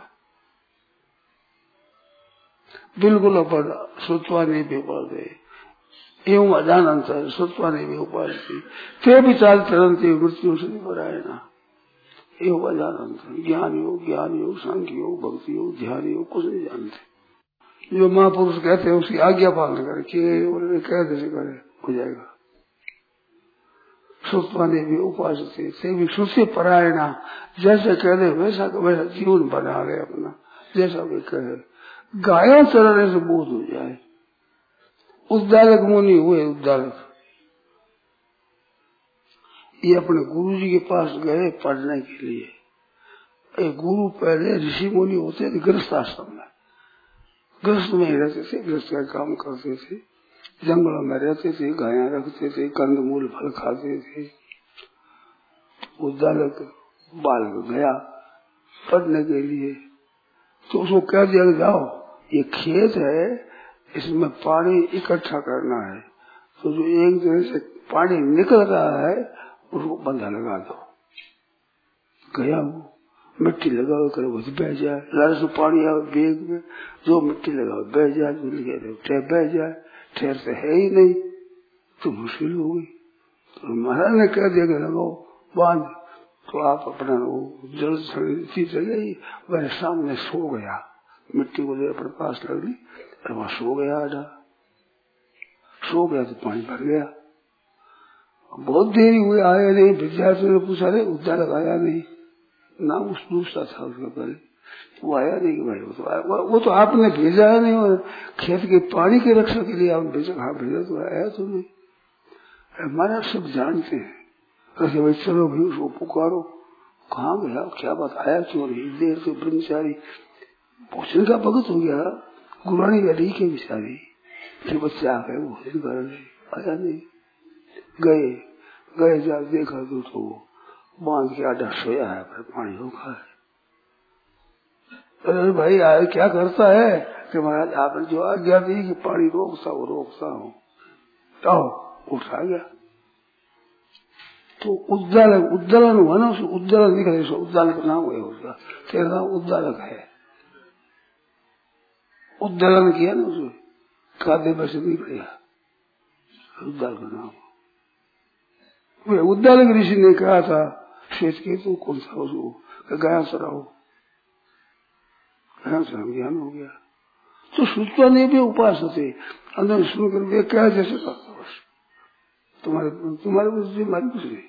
बिल्कुल अपन श्रुत्वा नहीं भी उपाधि एवं अजानंत है, श्रुत्वा नहीं भी उपाधि ते विचार चरंती मृत्यु से निपरायणा एवं अजानंत। ज्ञान योग, ज्ञान योग, सांख्य योग, भक्ति योग, ध्यान योग कुछ नहीं जानते। जो महापुरुष कहते हैं उसकी आज्ञा पालन करके कह जैसे करे हो जाएगा। श्रुत्वा ने भी उपासते से भी श्रुति परायणा, जैसे कह दे वैसा वैसा जीवन बना रहे अपना, जैसा भी कहे। गाया चरने से बोध हो जाए। उद्दालक मुनि हुए, उद्दालक ये अपने गुरु जी के पास गए पढ़ने के लिए। एक गुरु पहले ऋषि मुनि होते थे गृहस्थ आश्रम में, गृहस्थ में ही रहते थे, गृहस्थ का काम करते थे, जंगलों में रहते थे, गायें रखते थे, कंदमूल फल खाते थे। उद्दालक बालक गया पढ़ने के लिए, तो उसको कह दिया जाओ ये खेत है, इसमें पानी इकट्ठा करना है, तो जो एक जगह से पानी निकल रहा है उसको बंधा लगा दो। गया वो मिट्टी लगाओ करे वो बह जाए, लाल से पानी आए बेग में, जो मिट्टी लगाओ बह जाए, ठहर बह जाए, ठहर से है ही नहीं तो मुश्किल हो गई। तो महाराज ने कह दिया कि लगाओ बांध, तो आप अपना वो जल चले गई, वह सामने सो गया, मिट्टी को अपने पास लग ली और वहां सो गया। आधा सो गया तो पानी भर गया। बहुत देरी हुई, आया नहीं। विद्यार्थी ने पूछा रहे उद्दालक आया नहीं, ना उस दूसरा था उसका पहले, वो आया नहीं कि भाई वो तो आया, वो तो आपने भेजा है नहीं, और खेत के पानी की रक्षा के लिए आपने भेजा। हाँ भेजा तो आया तो नहीं। हमारा सब जानते हैं, कैसे भाई चलो भाई उसको पुकारो, कहाँ गया, क्या बात, आया क्यों नहीं? देर से ब्रह्मचारी भोजन का भगत हो गया, गुरानी गली के बिचारी, फिर बच्चे आ गए भोजन करने, आया नहीं। गए गए जा देखा तो, तो बांध के आधा सोया है, फिर पानी होगा है। अरे भाई आए क्या करता है कि महाराज आपने जो आज्ञा दी कि पानी रोकता हो रोकता हूँ, तो उठा गया। तो उद्दालक उद्दालन हुआ ना, उसको उद्दालन निकले, उद्दालक नाम है उसका, तेरा नाम उद्दालक है। उद्दालन किया ना उसने, खाद्य में से नहीं पड़ेगा, उद्दालक नाम। उद्दालक ऋषि ने कहा था श्वेत केतु कौन सा उसको गया सराओ, गया सराम ज्ञान हो गया। तो श्रुत्वा ने भी उपास होते अंदर सुनकर वे क्या जैसे करता, बस तुम्हारे तुम्हारे कुछ हमारी कुछ नहीं,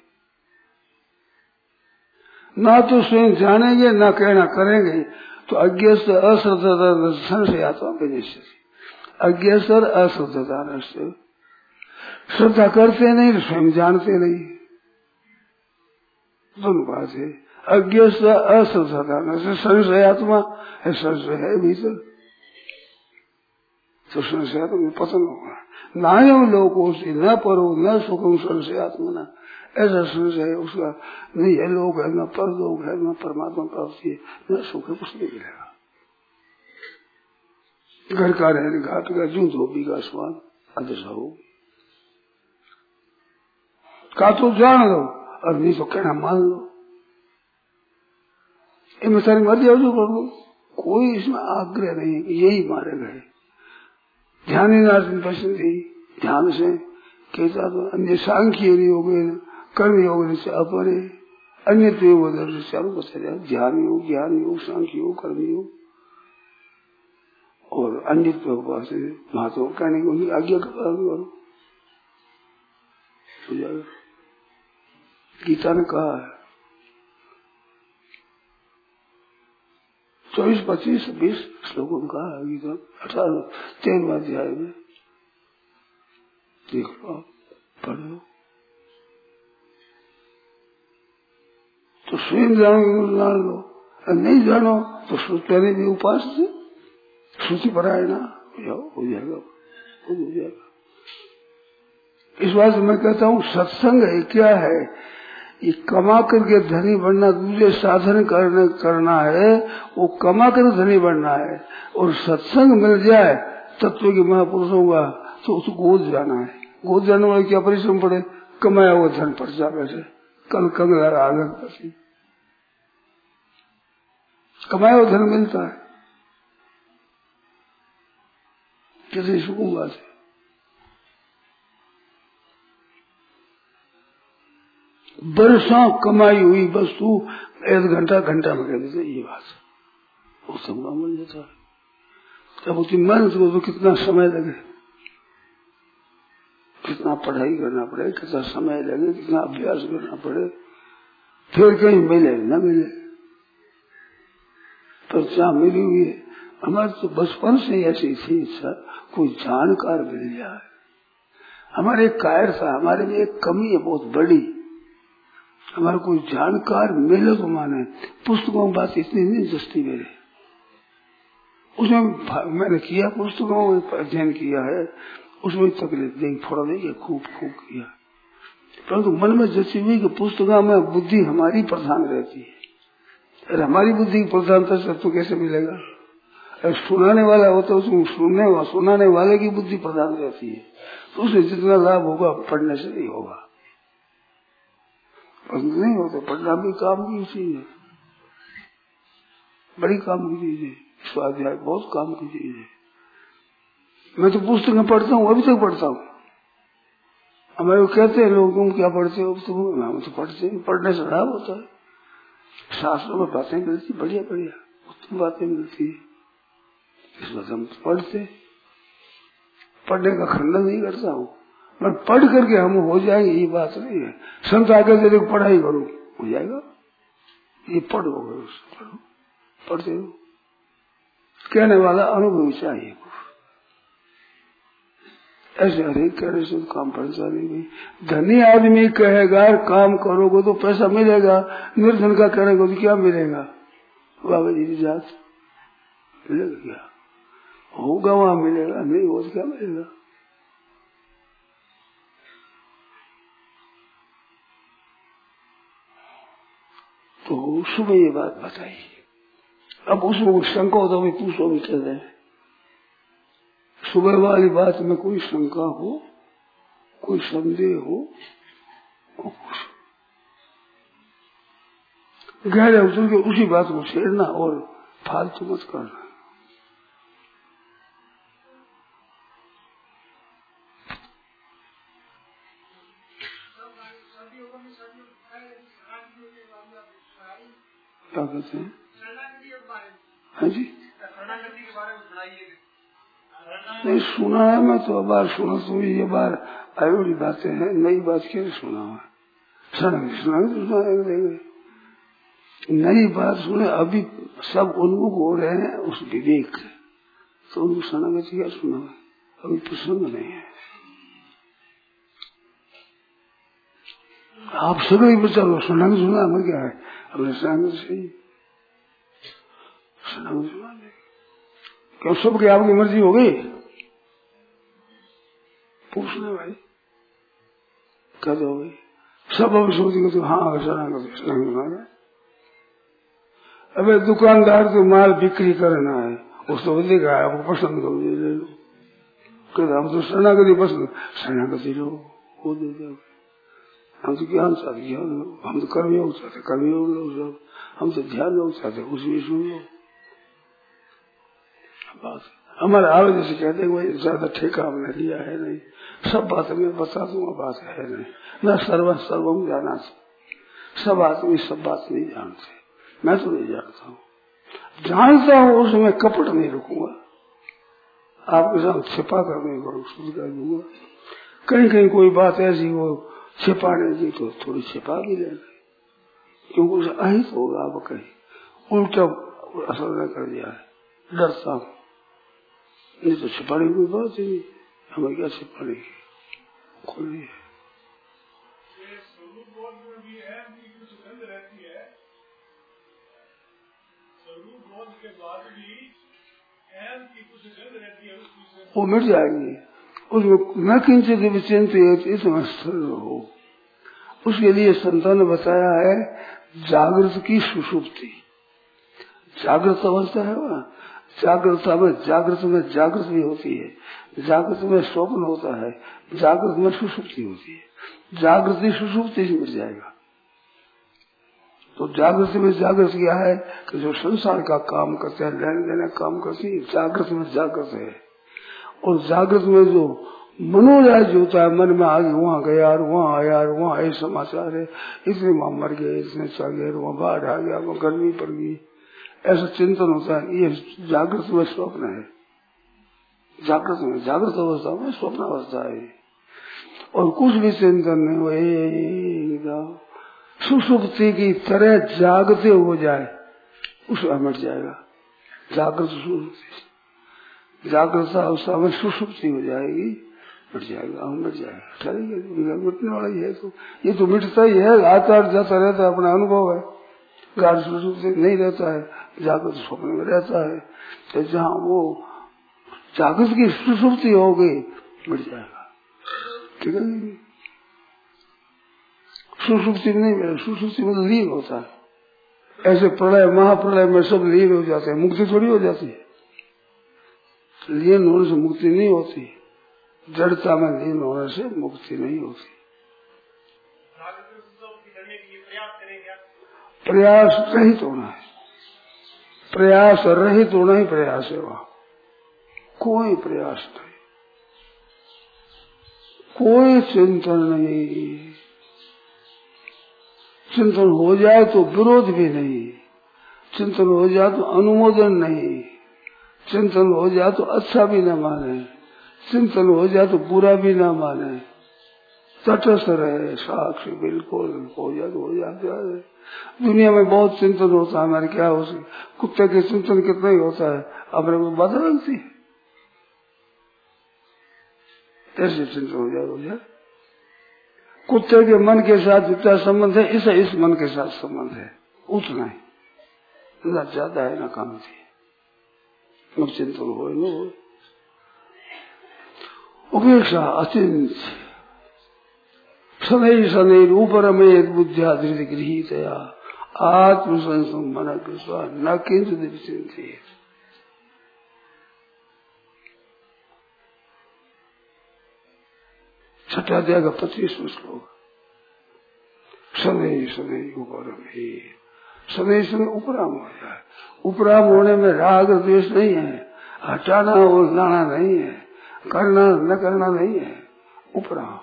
ना तो स्वयं जानेंगे ना कहना करेंगे। तो अज्ञ से अश्रद्धा संशय आत्मा के जैसे, अज्ञ से अश्रद्धा से श्रद्धा करते नहीं, स्वयं जानते नहीं, दोनों बात है। अज्ञ से अश्रद्धा से संशय आत्मा है, संशय है भीतर, तो संशय आत्मा पतन होगा। नायम लोगों से न परो न सुखम संशय आत्मा न, ऐसा संशय है उसका नहीं है, लोग है न पर लोग है, न परमात्मा प्राप्ति है, न सुख है, कुछ नहीं मिलेगा। घर का रहने घाट का जू धोबी का स्वाद अदशा हो, का तो जान लो और नहीं तो कहना मान लो, इनमें सारी मर्जी जो कर लो, कोई इसमें आग्रह नहीं है कि यही मारे गए। ध्यान ध्यान से कहता तो अन्य सांख्य योग कर्म योग से अपरे, अन्य तो वो चारों बता जाए, ध्यान योग, ज्ञान योग, सांख्य योग, कर्म योग और अन्य तो महात्मा कहने की उनकी आज्ञा करो हो जाएगा। गीता ने कहा है चौबीस पच्चीस बीस श्लोकों में कहा है गीता अठारह तेरहवें अध्याय में, देख लो पढ़ो तो स्वयं जानो जान लो, नहीं जानो तो पहले भी उपास से श्रुति परायणा हो जाएगा हो जाएगा। इस बात से मैं कहता हूँ सत्संग है क्या है, ये कमा करके धनी बनना, दूसरे साधन करने करना है, वो कमा कर धनी बनना है। और सत्संग मिल जाए तत्व के महापुरुषों का तो उसको गोद जाना है। गोद जाने वाले क्या परिश्रम पड़े, कमाया हुआ धन पड़ जाए से कल कंगला आगे पसी कमाया हुआ धन मिलता है कैसे सुकून बात है। बरसों कमाई हुई वस्तु एक घंटा घंटा में कह देते ये बात वो सब मिल जाता है। जब उसकी मेहनत को तो कितना समय लगे, कितना पढ़ाई करना पड़े, कितना समय लगे, कितना अभ्यास करना पड़े, फिर कहीं मिले न मिले तो जहाँ मिली हुई है। हमारे तो बचपन से ऐसी थी इच्छा कोई जानकार मिल जाए। हमारे एक कायर था, हमारे में एक कमी है बहुत बड़ी, हमारा कोई जानकार मिले तो माने। पुस्तकों में बात इतनी नहीं जस्ती मेरे, उसमें मैंने किया पुस्तकों में अध्ययन किया है, उसमें तकलीफ नहीं थोड़ा नहीं खूब खूब किया, परंतु मन में जैसी हुई कि पुस्तकों में बुद्धि हमारी प्रधान रहती है। अरे हमारी बुद्धि की प्रधानता से तो कैसे मिलेगा। अगर सुनाने वाला हो तो उसमें सुनने वा, सुनाने वाले की बुद्धि प्रधान रहती है, तो उसे जितना लाभ होगा पढ़ने से नहीं होगा। नहीं होता पढ़ना भी काम की चीज है, बड़ी काम की चीज है, स्वाध्याय बहुत काम की चीज है। मैं तो पुस्तकें पढ़ता हूँ, अभी तक पढ़ता हूँ। हमारे वो कहते हैं लोग तुम क्या पढ़ते हो, तुम हम तो पढ़ते हैं, पढ़ने से लाभ होता है। शास्त्रों में बातें मिलती बढ़िया बढ़िया उत्तम बातें मिलती है, इस वजह हम पढ़ते। पढ़ने का खंडन नहीं करता हूँ, मैं पढ़ करके हम हो जाएंगे ये बात नहीं है। संत आगे से देखो पढ़ाई करो हो जाएगा, ये पढ़ो पढ़ो पढ़ते हो कहने वाला अनुभव चाहिए। ऐसे हरे कहने से काम पड़ता नहीं। धनी आदमी कहेगा काम करोगे तो पैसा मिलेगा, निर्धन का करेगा तो क्या मिलेगा। बाबा जी की जात मिलेगा क्या, होगा वहां मिलेगा, नहीं हो तो क्या मिलेगा। तो सुबह ये बात बताई, अब उसमें शंका हो तो भी पूछो भी कह रहे। सुबह वाली बात में कोई शंका हो, कोई संदेह हो, गहरे उतर के उसी बात को छेड़ना और फालतू मत करना। क्या कहते हैं? हाँ जी नहीं सुना है, मैं तो बार सुना तो ये बार आयोडी बातें हैं, नई बात कैसे सुना है। शरण सुना नई बात सुने, अभी सब उन्मुख हो रहे हैं उस विवेक, तो उनको शरणागति क्या सुना है, अभी प्रसंग नहीं है। आप सभी बचाओ शरणागति सुना, हमें क्या है, अपने शरणागति सही शरणागति सुना दे क्यों, सबकी आपकी मर्जी हो गई। पूछना भाई क्या हो गई, सब अब सोचेंगे तो हाँ शरणागति शरणागति। अबे दुकानदार तो माल बिक्री करना है, उसको बोलेगा आपको पसंद करो ले लो, कहते हम तो शरणागति पसंद, शरणागति लो वो दे दो। हम तो ज्ञान चाहते ज्ञान लो, हम तो कर्मयोग चाहते कर्मयोग लो, सब हम तो ध्यान योग चाहते उसमें सुन लो। बात हमारे आवे जैसे कहते हैं भाई ज्यादा ठेका हमने लिया है नहीं, सब बात मैं बता दूंगा, बात है नहीं। न सर्व सर्वम जाना सब आदमी सब बात नहीं जानते, मैं तो नहीं जानता हूँ। जानता हूँ उसमें कपट नहीं रखूंगा, आपके साथ छिपा कर नहीं कर दूंगा। कहीं कहीं कोई बात ऐसी हो छिपाने की तो थोड़ी छिपा भी लेना, क्योंकि उसे अहित होगा, अब कहीं उल्टा असर न कर जाए, डरता हूँ। नहीं तो छिपाने की कोई बात ही नहीं, हमें क्या छिपाने की खुली है। वो मिट जाएंगी, उसमें न किंचित विचिंतित इतना स्थिर हो। उसके लिए संतान ने बताया है जागृत की सुषुप्ति। जागृत अवस्था है वह, जागृत में जागृत में जागृत भी होती है, जागृत में स्वप्न होता है, जागृत में सुषुप्ति होती है। जागृति सुषुप्ति से मिट जाएगा। तो जागृत में जागृत क्या है कि जो संसार का काम करते हैं, लेने देने काम करती है, जागृत में जागृत है। और जागृत में जो मनोराज होता है, मन में आगे वहाँ गया और वहाँ आया और वहाँ ये समाचार है, इसमें वहाँ मर गए, इसमें चल गए, वहाँ बाढ़ आ गया, वहाँ गर्मी पड़ गई, ऐसा चिंतन होता है। ये जागृत में स्वप्न है, जागृत में जागृत अवस्था में स्वप्न अवस्था है। और कुछ भी चिंतन नहीं हुए, सुसुप्ति की तरह जागते हो जाए, उसमें मिट जाएगा। जागृत सुसुप्ति, जागृत अवस्था में सुसुप्ति हो जाएगी, मिट जाएगा, हम मिट जाएगा, चलेगा, मिटने वाला ही है। तो ये तो मिटता ही है, आता जाता रहता है, अपना अनुभव है। गाढ़ सुसुप्ति नहीं रहता है, जागृत स्वप्न में रहता है। तो जहाँ वो जागृत की सुसुप्ति होगी, मिट जाएगा, ठीक है। सुसुप्ति में नहीं मिले, सुसुप्ति में लीन होता है। ऐसे प्रलय महाप्रलय में सब लीन हो जाते हैं, मुक्ति थोड़ी हो जाती है। लीन होने से मुक्ति नहीं होती, जड़ता में लीन होने से मुक्ति नहीं होती। प्रयास रहित होना है, प्रयास रहित होना ही प्रयास है। वहाँ कोई प्रयास नहीं, कोई चिंतन नहीं। चिंतन हो जाए तो विरोध भी नहीं, चिंतन हो जाए तो अनुमोदन नहीं, चिंतन हो जाए तो अच्छा भी न माने, चिंतन हो जाए तो बुरा भी न माने, तटस्थ रहे, साक्षी बिल्कुल हो जाए तो हो जाता है। दुनिया में बहुत चिंतन होता है, हमारे क्या हो कुत्ते के चिंतन कितना ही होता है, अपने को बात लगती है। ऐसे चिंतन हो जाए हो जाए कुत्ते के मन के साथ जितना संबंध है, इसे इस मन के साथ संबंध है, उतना ही, न ज्यादा है न कम है। अब चिंतन हो न हो, उपेक्षा अचिंत शनै शनै उपरमेत बुद्ध्या धृति गृहीतया आत्मसंसम मन कृत्वा न किंचित विचिंतेत। छठा अध्याय का पच्चीसवां श्लोक। शनै शनै उपरमेत, शनै शनै उपराम हो जाए। उपराम होने में राग द्वेष नहीं है, हटाना और लाना नहीं है, करना न करना नहीं है, उपराम।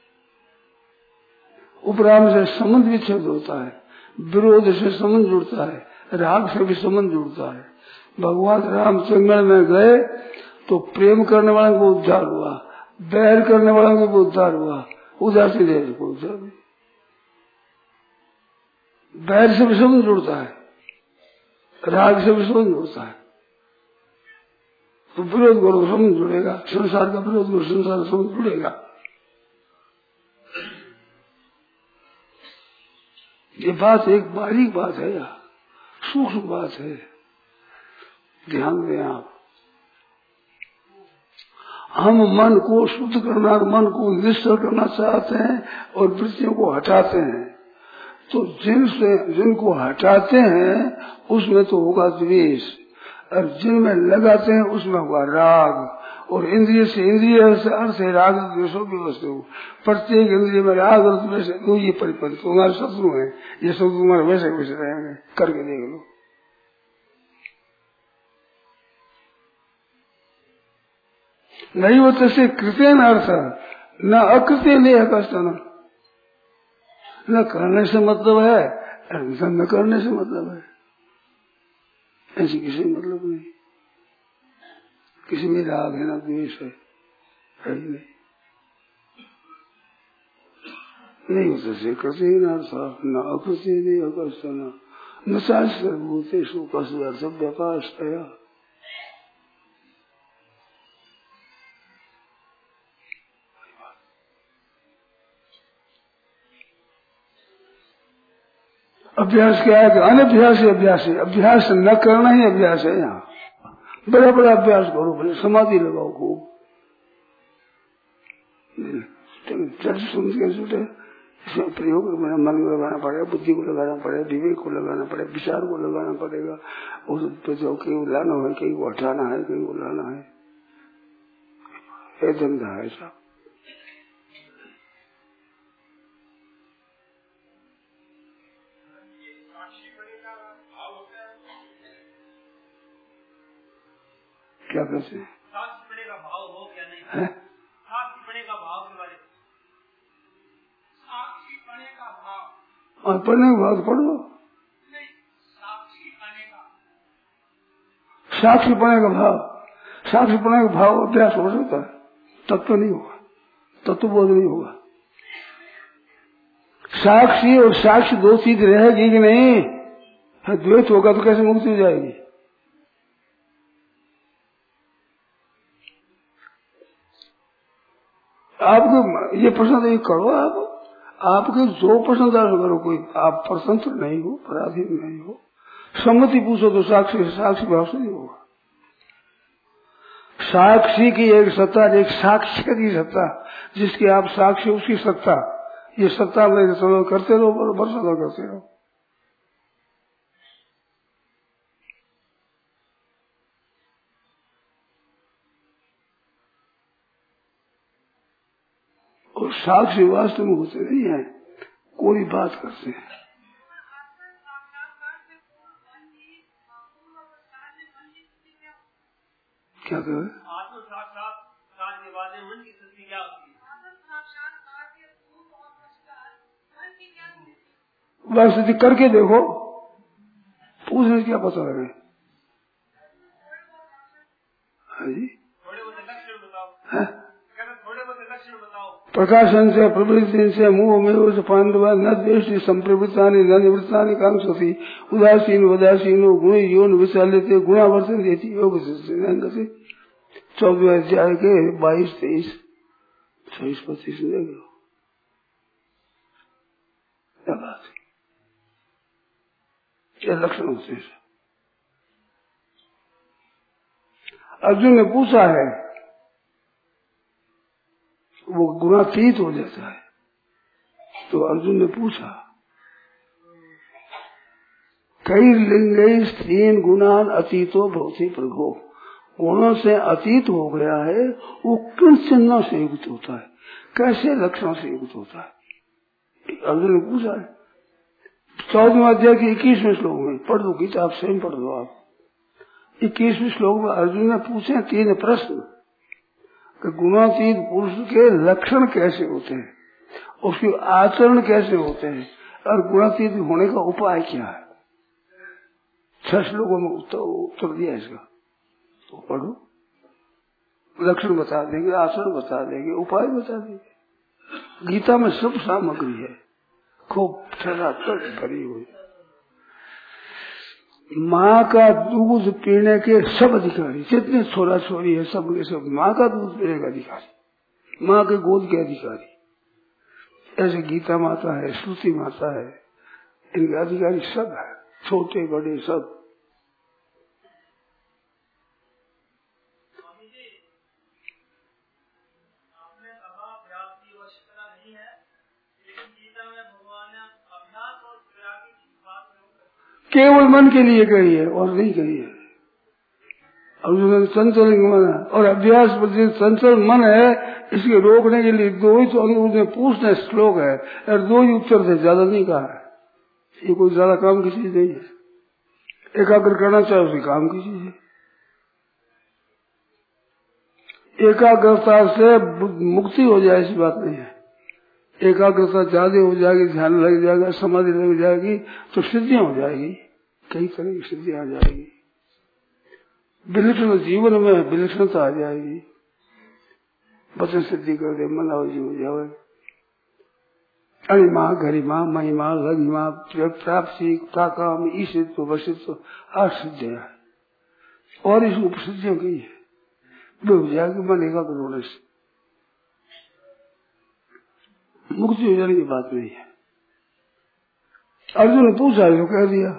उपराम से संबंध विच्छेद होता है, विरोध से संबंध जुड़ता है, राग से भी संबंध जुड़ता है। भगवान रामचंद्र में गए तो प्रेम करने वाले को उद्धार हुआ, बैर करने वाले को उद्धार हुआ, उदासी देने को उद्धार नहीं। बैर से भी संबंध जुड़ता है, राग से भी संबंध जुड़ता है। तो विरोध करो संबंध जुड़ेगा, संसार का विरोध करो संसार का संबंध जुड़ेगा। ये बात एक बारीक बात है, यार सूक्ष्म बात है, ध्यान दें आप। हम मन को शुद्ध करना, मन को निश्चल करना चाहते हैं और वृत्तियों को हटाते हैं। तो जिनसे जिनको हटाते हैं उसमें तो होगा द्वेष, और जिनमें लगाते हैं उसमें होगा राग। और इंद्रिय से इंद्रिय से अर्थ है राग द्वेषों की वस्तु। प्रत्येक इंद्रिय में राग और द्वेष दो ये परिपंथ तुम्हारे शत्रु है, ये शत्रु तुम्हारे वैसे वैसे रहेंगे, करके देख लो। नहीं वो तसे कृतेन अर्थ न अकृत्य लेह कष्टन, न करने से मतलब है न करने से मतलब है, ऐसी किसी मतलब नहीं। किसी में राग है ना द्वेष है, है ही नहीं। नहीं होता से कृति न न अकृति नहीं अकर्ष न न सर्वभूते सुख व्यापार है। अभ्यास क्या है कि अनभ्यास ही अभ्यास है, अभ्यास न करना ही अभ्यास है। यहाँ बड़ा बड़ा अभ्यास करो, बड़े समाधि लगाओ खूब, सुन के छूटे इसमें प्रयोग मेरा मन को लगाना पड़ेगा, बुद्धि को लगाना पड़ेगा, विवेक को लगाना पड़ेगा, विचार को लगाना पड़ेगा। और तो जो कहीं लाना है, कहीं को हटाना है, कहीं को लाना है, ये धंधा है सब। क्या कहते हैं साक्षी का भाव हो क्या नहीं है? साक्षी का भाव के बारे में, साक्षी का भाव और पढ़ने के बाद पढ़ लो। नहीं, साक्षी का साक्षी पढ़ने का भाव, साक्षी पढ़ने का भाव अभ्यास हो सकता है, तत्व नहीं होगा, तत्वबोध नहीं होगा। साक्षी और साक्षी दो चीज रहेगी कि नहीं? द्वैत होगा तो कैसे मुक्ति हो जाएगी? आपको ये प्रश्न तो ये करो, आप आपके जो प्रश्न करो, कोई आप स्वतंत्र नहीं हो, पराधीन नहीं हो। सम्मति पूछो तो साक्षी साक्षी भाव से नहीं होगा। साक्षी की एक सत्ता, एक साक्ष्य की सत्ता, जिसकी आप साक्षी उसकी सत्ता, ये सत्ता में समय करते रहो, बराबर सदा करते रहो। और साक्षी वास्तव में होते नहीं है, कोई बात करते हैं। क्या कहे? आत्म साक्षात्कार के बाद मन की स्थिति क्या होती है? वह स्थिति करके देखो, पूछने क्या पता लगे। हाँ जी, थोड़े बहुत लक्षण बताओ। है? थोड़े बहुत लक्षण बताओ। प्रकाशन से प्रवृत्ति से मुंह में से पांडवा न द्वेष्टि संप्रवृत्तानि न निवृत्तानि कांक्षति उदासीन उदासीनो गुण योन विचाल्यते गुणावर्तन देती योग से चौदह अध्याय के बाईस तेईस छब्बीस पच्चीस में क्या बात है, क्या लक्षण होते हैं? अर्जुन ने पूछा है, वो गुणातीत हो जाता है। तो अर्जुन ने पूछा, कई लिंग स्त्रीन गुणान अतीतो भवति प्रभो, गुणों से अतीत हो गया है, वो किन चिन्हों से युक्त होता है, कैसे लक्षणों से युक्त होता है? अर्जुन ने पूछा है। चौदहवें अध्याय के इक्कीसवें श्लोक में पढ़ दो, गीता आप स्वयं पढ़ दो। आप इक्कीसवें श्लोक में अर्जुन ने पूछे तीन प्रश्न कि गुणातीत पुरुष के लक्षण कैसे होते हैं, उसके आचरण कैसे होते हैं, और गुणातीत होने का उपाय क्या है। छह श्लोकों में उत्तर, उत्तर दिया इसका, तो पढ़ो। लक्षण बता देंगे, आचरण बता देंगे, उपाय बता देंगे। गीता में सब सामग्री है, खूब ठहरा कर भरी हुई। माँ का दूध पीने के सब अधिकारी, जितने छोरा छोरी है सब के सब माँ का दूध पीने का अधिकारी, माँ के गोद के अधिकारी। ऐसे गीता माता है, श्रुति माता है, इनके अधिकारी सब है, छोटे बड़े सब। केवल मन के लिए कही है और नहीं कही है। अर्जुन चंचल मन है और अभ्यास चंचल मन है, इसके रोकने के लिए दो ही तो उन्हें पूछने श्लोक है और दो ही उत्तर थे, ज्यादा नहीं कहा है। ये कोई ज्यादा काम की चीज नहीं है। एकाग्र करना चाहे उसी काम की चीज है। एकाग्रता से मुक्ति हो जाए ऐसी बात नहीं है। एकाग्रता ज्यादा हो जाएगी, ध्यान लग जाएगा, समाधि लग जाएगी तो सिद्धियां हो जाएगी, कई तरह की सिद्धियां आ जाएगी। विलक्षण जीवन में विलक्षणता आ जाएगी। वचन सिद्धि कर दे मनाओ जी हो जाए। अणिमा गरिमा महिमा लघिमा प्राप्ति प्राकाम ईशित्व वशित्व आठ सिद्धियां है और इस उपसिद्धियों की है वे हो जाएगी मन एकाग्र होने से। मुक्ति हो जाने की बात नहीं है। अर्जुन ने पूछा जो कह दिया।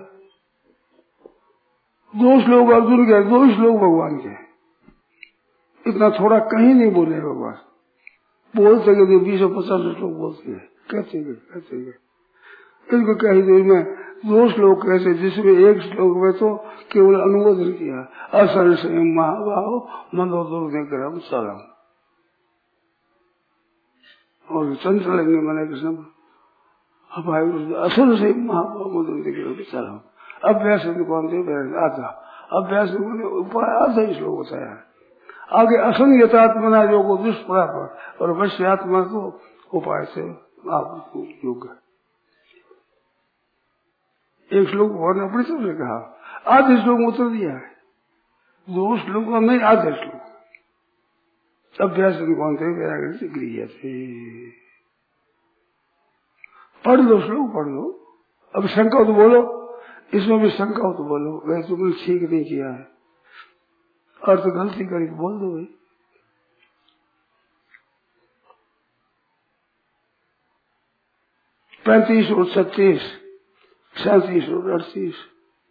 दो श्लोक अर्जुन के, दो श्लोक भगवान के, इतना थोड़ा कहीं नहीं बोले भगवान। बोल सके तो बीस और पचास श्लोक बोलते हैं, कहते गए कहते गए। इनको कही देर में दो श्लोक कैसे जिसमें एक श्लोक में तो केवल अनुमोदन किया, असर से महाभाव मंदोदर ने ग्रह सलाम और चंचल मैंने कृष्ण असर से महाभाव मंदोदर ने ग्रह सलाम। अभ्यास आधा अभ्यास उपाय आधा ही श्लोक बताया। आगे असंगतात्मना योग दुष्प्राप और वश्यात्मा को उपाय से आप योग। एक श्लोक भगवान ने अपनी तरफ से कहा, आधे श्लोक उत्तर दिया है, दो श्लोक में आधे श्लोक अभ्यास कौन थे वैराग्य से गृह थे। पढ़ लो श्लोक पढ़ लो। अब शंका तो बोलो, इसमें भी शंका हो तो बोलो, वैसे तुमने ठीक नहीं किया है, अर्थ तो गलती करी तो बोल दो भाई। पैंतीस और छत्तीस, सैंतीस और अड़तीस,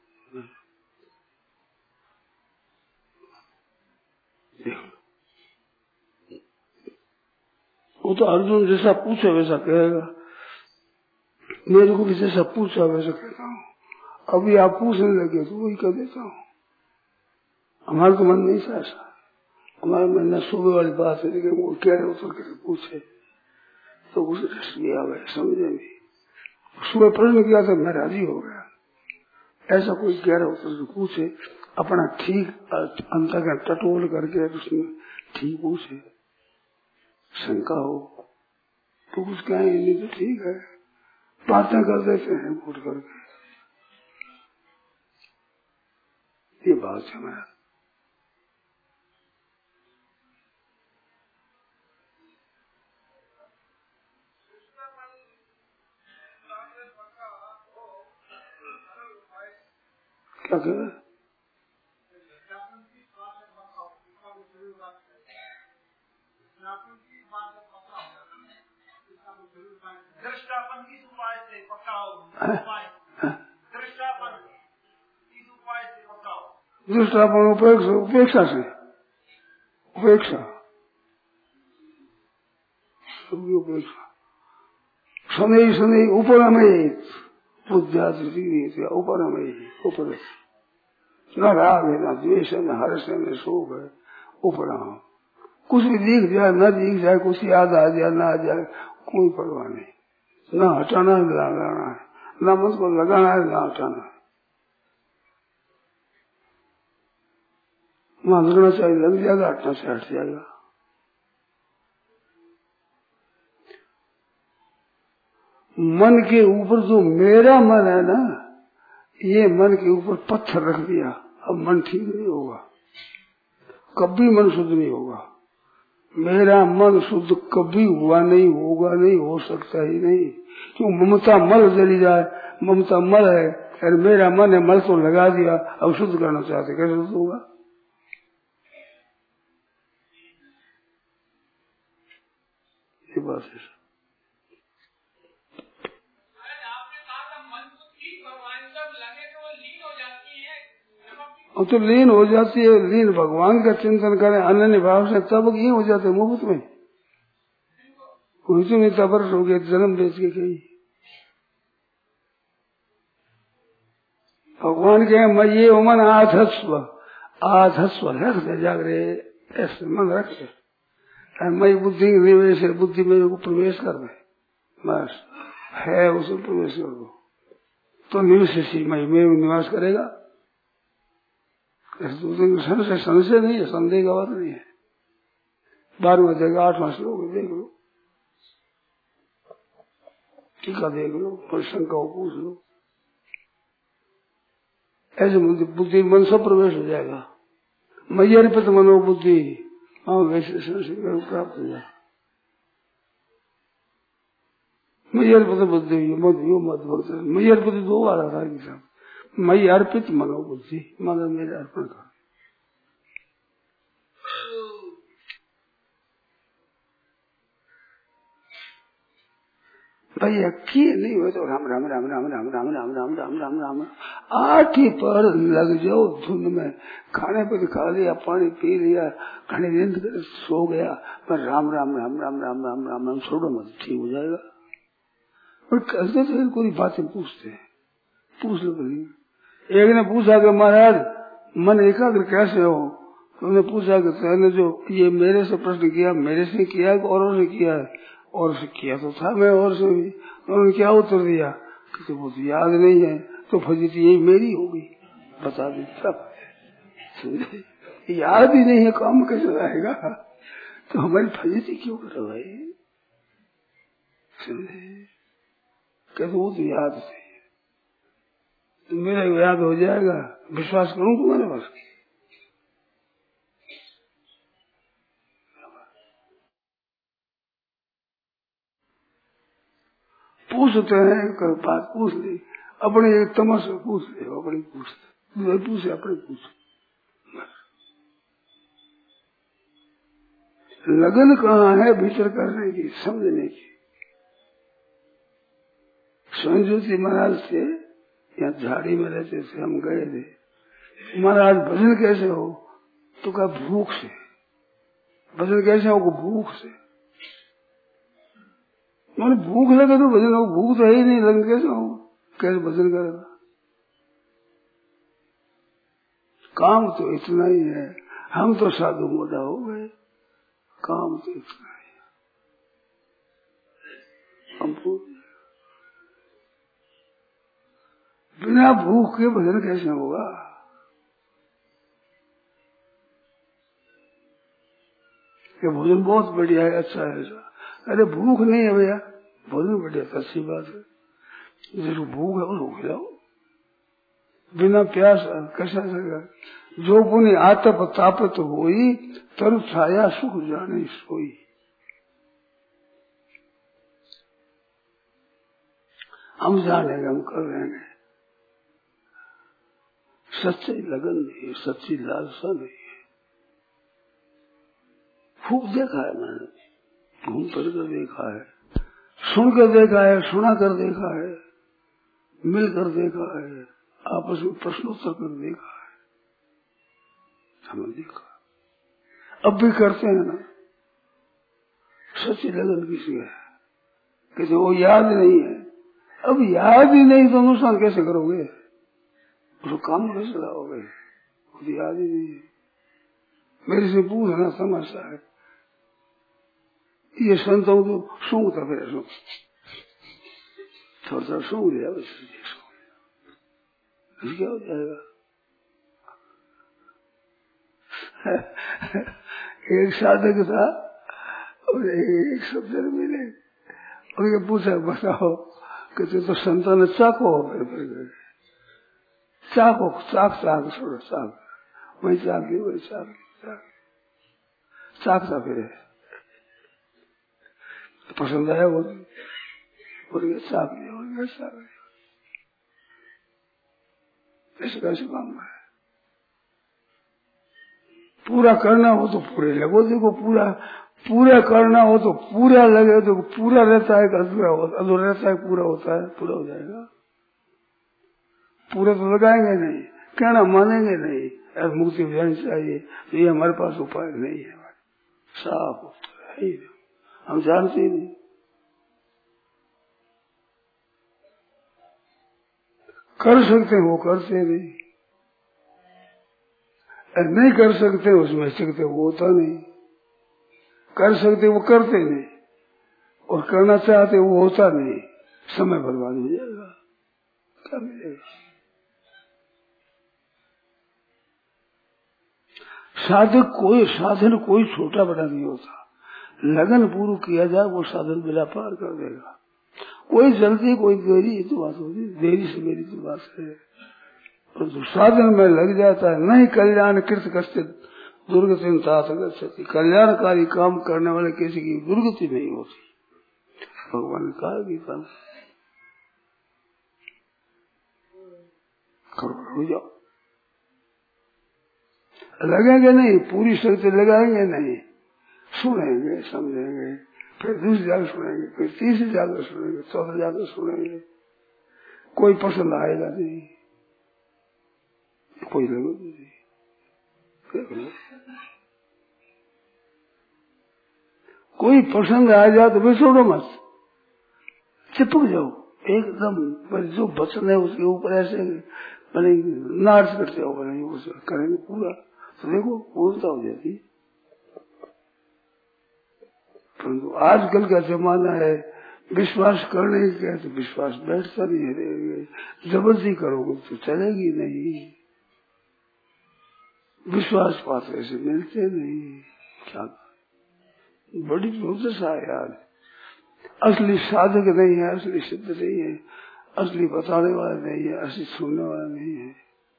वो तो अर्जुन जैसा पूछे वैसा कहेगा, मेरे को भी जैसा पूछा वैसा कहता हूँ। अभी आप पूछने लगे तो वही कह देता हूँ। हमारा तो मन नहीं था ऐसा, हमारे मन में सुबह वाली बात है, लेकिन वो कह रहे उतर करके पूछे तो उसे रस लिया हुआ समझे नहीं। सुबह प्रश्न किया था मैं राजी हो गया। ऐसा कोई कह रहा उतर से पूछे, अपना ठीक अंतर्गत टटोल करके उसमें ठीक पूछे, शंका हो तो कुछ कहें नहीं तो ठीक है, बातें कर देते हैं उठ करके। ये बात है मेरा। क्या कह रहे? दृष्टापन किस उपाय से पकाओ? दृष्टापन किस उपाय से पकाओ? दृष्टापन उपेक्षा से, उपेक्षा उपेक्षा शनि शनि ऊपर में बुद्धिया ऊपर में ऊपर न राग है न द्वेष है न हर्ष है न शोक है, ऊपर कुछ भी दिख जाए न दिख जाए, कुछ याद आ जाए न आ जाए, कोई परवाह नहीं। न हटाना है न लगाना है, न मन को लगाना है न हटाना है। वहां लगना चाहिए लग जाएगा, हटना से हट जाएगा। मन के ऊपर जो मेरा मन है ना, ये मन के ऊपर पत्थर रख दिया, अब मन ठीक नहीं होगा, कभी मन शुद्ध नहीं होगा। मेरा मन शुद्ध कभी हुआ नहीं, होगा नहीं, हो सकता ही नहीं। क्यों? ममता मल जली जाए, ममता मल है और मेरा मन है, मल तो लगा दिया, अब शुद्ध करना चाहते, कैसे शुद्ध होगा? ये बात है। और तो लीन हो जाती है, लीन भगवान का चिंतन करें अनन्य भाव से, तब ये हो जाते मुफ्त में। कुछ नहीं तबर्ष हो गया जन्म बेच के कही। भगवान के मैं ये मन आधस्व आधस्व रख दे जागरे, ऐसे मन रख दे, मैं बुद्धि निवेश है, बुद्धि में प्रवेश कर दे, बस है उसे प्रवेश कर दो तो निवेश मैं निवास करेगा। संशय संशय नहीं है, संदेह का बात नहीं है। बारहवां जगह आठवां श्लोक देख लो। टीका देख लो, शंका पूछ लो, ऐसे बुद्धि मन सब प्रवेश हो जाएगा। मैयर पे तो मनोबुद्धि, हाँ वैसे संस्कार प्राप्त हो जाए। मैयर पे तो बुद्धि मत यो मत भक्त, मैयर पे तो दो बार आ रहा है साहब, मई अर्पित मनोबुद्धि, मतलब मेरे अर्पण का। भैया किए नहीं हुए तो राम राम राम राम राम राम राम राम राम राम राम आठ ही पर लग जाओ धुन में, खाने पर खा लिया, पानी पी लिया, खाने नींद कर सो गया, पर राम राम राम राम राम राम राम राम छोड़ो मत, ठीक हो जाएगा। और कहते थे कोई बातें पूछते हैं, पूछ लो कहीं। एक ने पूछा कि महाराज मन एकाग्र कैसे हो, तो उन्होंने पूछा कि तुमने जो ये मेरे से प्रश्न किया, मेरे से किया कि औरों से किया है? और से किया तो था मैं, और से भी। उन्होंने क्या उत्तर दिया कि वो तो याद नहीं है, तो फजीती यही मेरी होगी, बता दी सब। याद ही नहीं है, काम कैसे रहेगा? तो हमारी फजीती क्यों कर रहे भाई? कहते वो तो याद से, तो मेरा याद हो जाएगा, विश्वास करूं तुम्हारे पास? पूछते हैं, कर बात पूछ ली, अपने एक तमाशा पूछ ले, अपने पूछते पूछे अपने पूछ। लगन कहाँ है भीतर करने की, समझने की। स्वयं ज्योति महाराज से यहाँ झाड़ी में रहते थे, हम गए थे, महाराज भजन कैसे हो? तो कहा भूख से। भजन कैसे हो? भूख से। मैंने भूख लगे तो भजन हो, भूख तो है ही नहीं, लगन कैसे हो? कैसे भजन करेगा? काम तो इतना ही है, हम तो साधु मोटा हो गए, काम तो इतना ही है। हम बिना भूख के भजन कैसे होगा? ये भोजन बहुत बढ़िया है, अच्छा है ऐसा। अरे भूख नहीं है भैया, भोजन बढ़िया, अच्छी बात है। जरूर भूख है उसको खिलाओ, बिना प्यास कैसा सकेगा? जो पुण्य आतप तापत होई, तरु छाया सुख जाने सोई। हम जानेंगे, हम कर लेंगे। सच्ची लगन नहीं है, सच्ची लालसा नहीं है। खूब देखा है मैंने, घूम कर कर देखा है, सुन कर देखा है, सुना कर देखा है, मिल कर देखा है, आपस में प्रश्नोत्तर कर देखा है, हमने देखा, अब भी करते हैं ना। सच्ची लगन किसी है, किसी वो याद नहीं है, अब याद ही नहीं तो अनुष्ठान कैसे करोगे? उसको काम कैसे लाओगे? खुद याद ही नहीं है। मेरे से पूछना समझता है, ये संतों को सूंघता फिर सूंघ थोड़ा सा सूंघ लिया, बस क्या हो जाएगा? एक साधक था और एक शब्द मिले और ये पूछा, बताओ कि तो संतों ने चाको चाको चाक चाक छोड़ो चाक, वही चाक ली वही चाक चाक चाकता फिर पसंद आया वो चाक लिया चाक लिया, ऐसे कैसे काम है? पूरा करना हो तो पूरे लगो, देखो पूरा पूरा करना हो तो पूरा लगे, तो पूरा रहता है, अधूरा होता अधूरा रहता है, पूरा होता है, पूरा हो जाएगा। पूरा तो लगाएंगे नहीं, कहना मानेंगे नहीं, ऐसा मुक्ति हो जानी चाहिए, तो ये हमारे पास उपाय नहीं है, साफ उत्तर है ही, हम जानते ही नहीं। कर सकते वो करते नहीं, नहीं कर सकते उसमें सकते वो होता नहीं, कर सकते वो करते नहीं, और करना चाहते वो होता नहीं, समय बर्बाद हो जाएगा, क्या मिलेगा? साधक कोई साधन कोई छोटा बड़ा नहीं होता, लगन पूर्व किया जाए वो साधन बिला पार कर देगा। कोई जल्दी कोई देरी ये तो बात होती, देरी से मेरी तो बात है। और जो साधन में लग जाता है, नहीं कल्याण कृत कश्चित दुर्गति तात गच्छति, कल्याणकारी काम करने वाले किसी की दुर्गति नहीं होती। भगवान ने कहा गीता में, हो जाओ। लगेंगे नहीं, पूरी शक्ति लगाएंगे नहीं, सुनेंगे समझेंगे, फिर दूसरी जगह सुनेंगे, फिर तीसरी जगह सुनेंगे, चौथी जगह सुनेंगे, कोई पसंद आएगा नहीं, कोई लगेगा नहीं। कोई पसंद आ जाए तो भी छोड़ो मत, चिपक जाओ एकदम, जो वचन है उसके ऊपर ऐसे मैंने नाच करते हो, मैंने उसे करेंगे पूरा तो देखो पूर्णता हो जाती। परंतु आजकल का जमाना है विश्वास करने का, तो विश्वास बैठता नहीं है, जबरदस्ती करोगे तो चलेगी नहीं, विश्वास पात्र से मिलते नहीं। क्या बड़ी दुर्दशा है यार, असली साधक नहीं है, असली सिद्ध नहीं है, असली बताने वाला नहीं है, असली सुनने वाला नहीं है।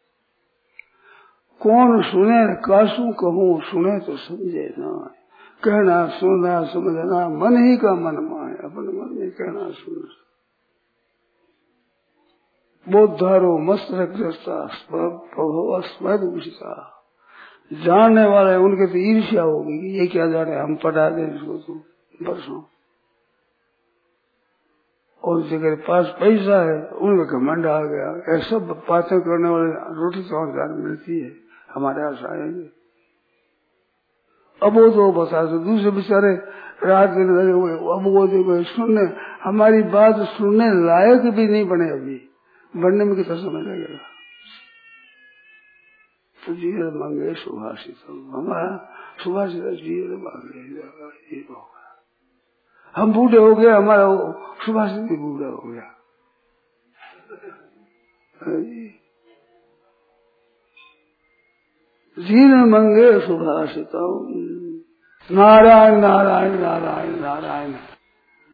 कौन सुने कासू कहूँ, सुने तो समझे ना, कहना सुनना समझना मन ही का मन माए, अपने मन में कहना सुनना। बोधारो मस्त ग्रस्ता स्मृत उषिता, जानने वाले उनके तो ईर्ष्या होगी कि ये क्या जाने, हम पढ़ा दे इसको तो बरसों। और जिनके पास पैसा है उनमें घमंड आ गया, ऐसा बातें करने वाले रोटी चौंकार मिलती है, हमारे यहाँ आएंगे। अब वो तो बता दो, दूसरे बेचारे रात दिन लगे हुए, अब वो देखो सुनने, हमारी बात सुनने लायक भी नहीं बने, अभी बनने में कितना समय लगेगा। तो जीवन मांगे सुभाषित, हमारा सुभाषित जीवन मांगे, ये होगा। हम बूढ़े हो गए, हमारा सुभाषित भी बूढ़ा हो गया। जीवन मंगे सुभाषित, नारायण नारायण नारायण नारायण।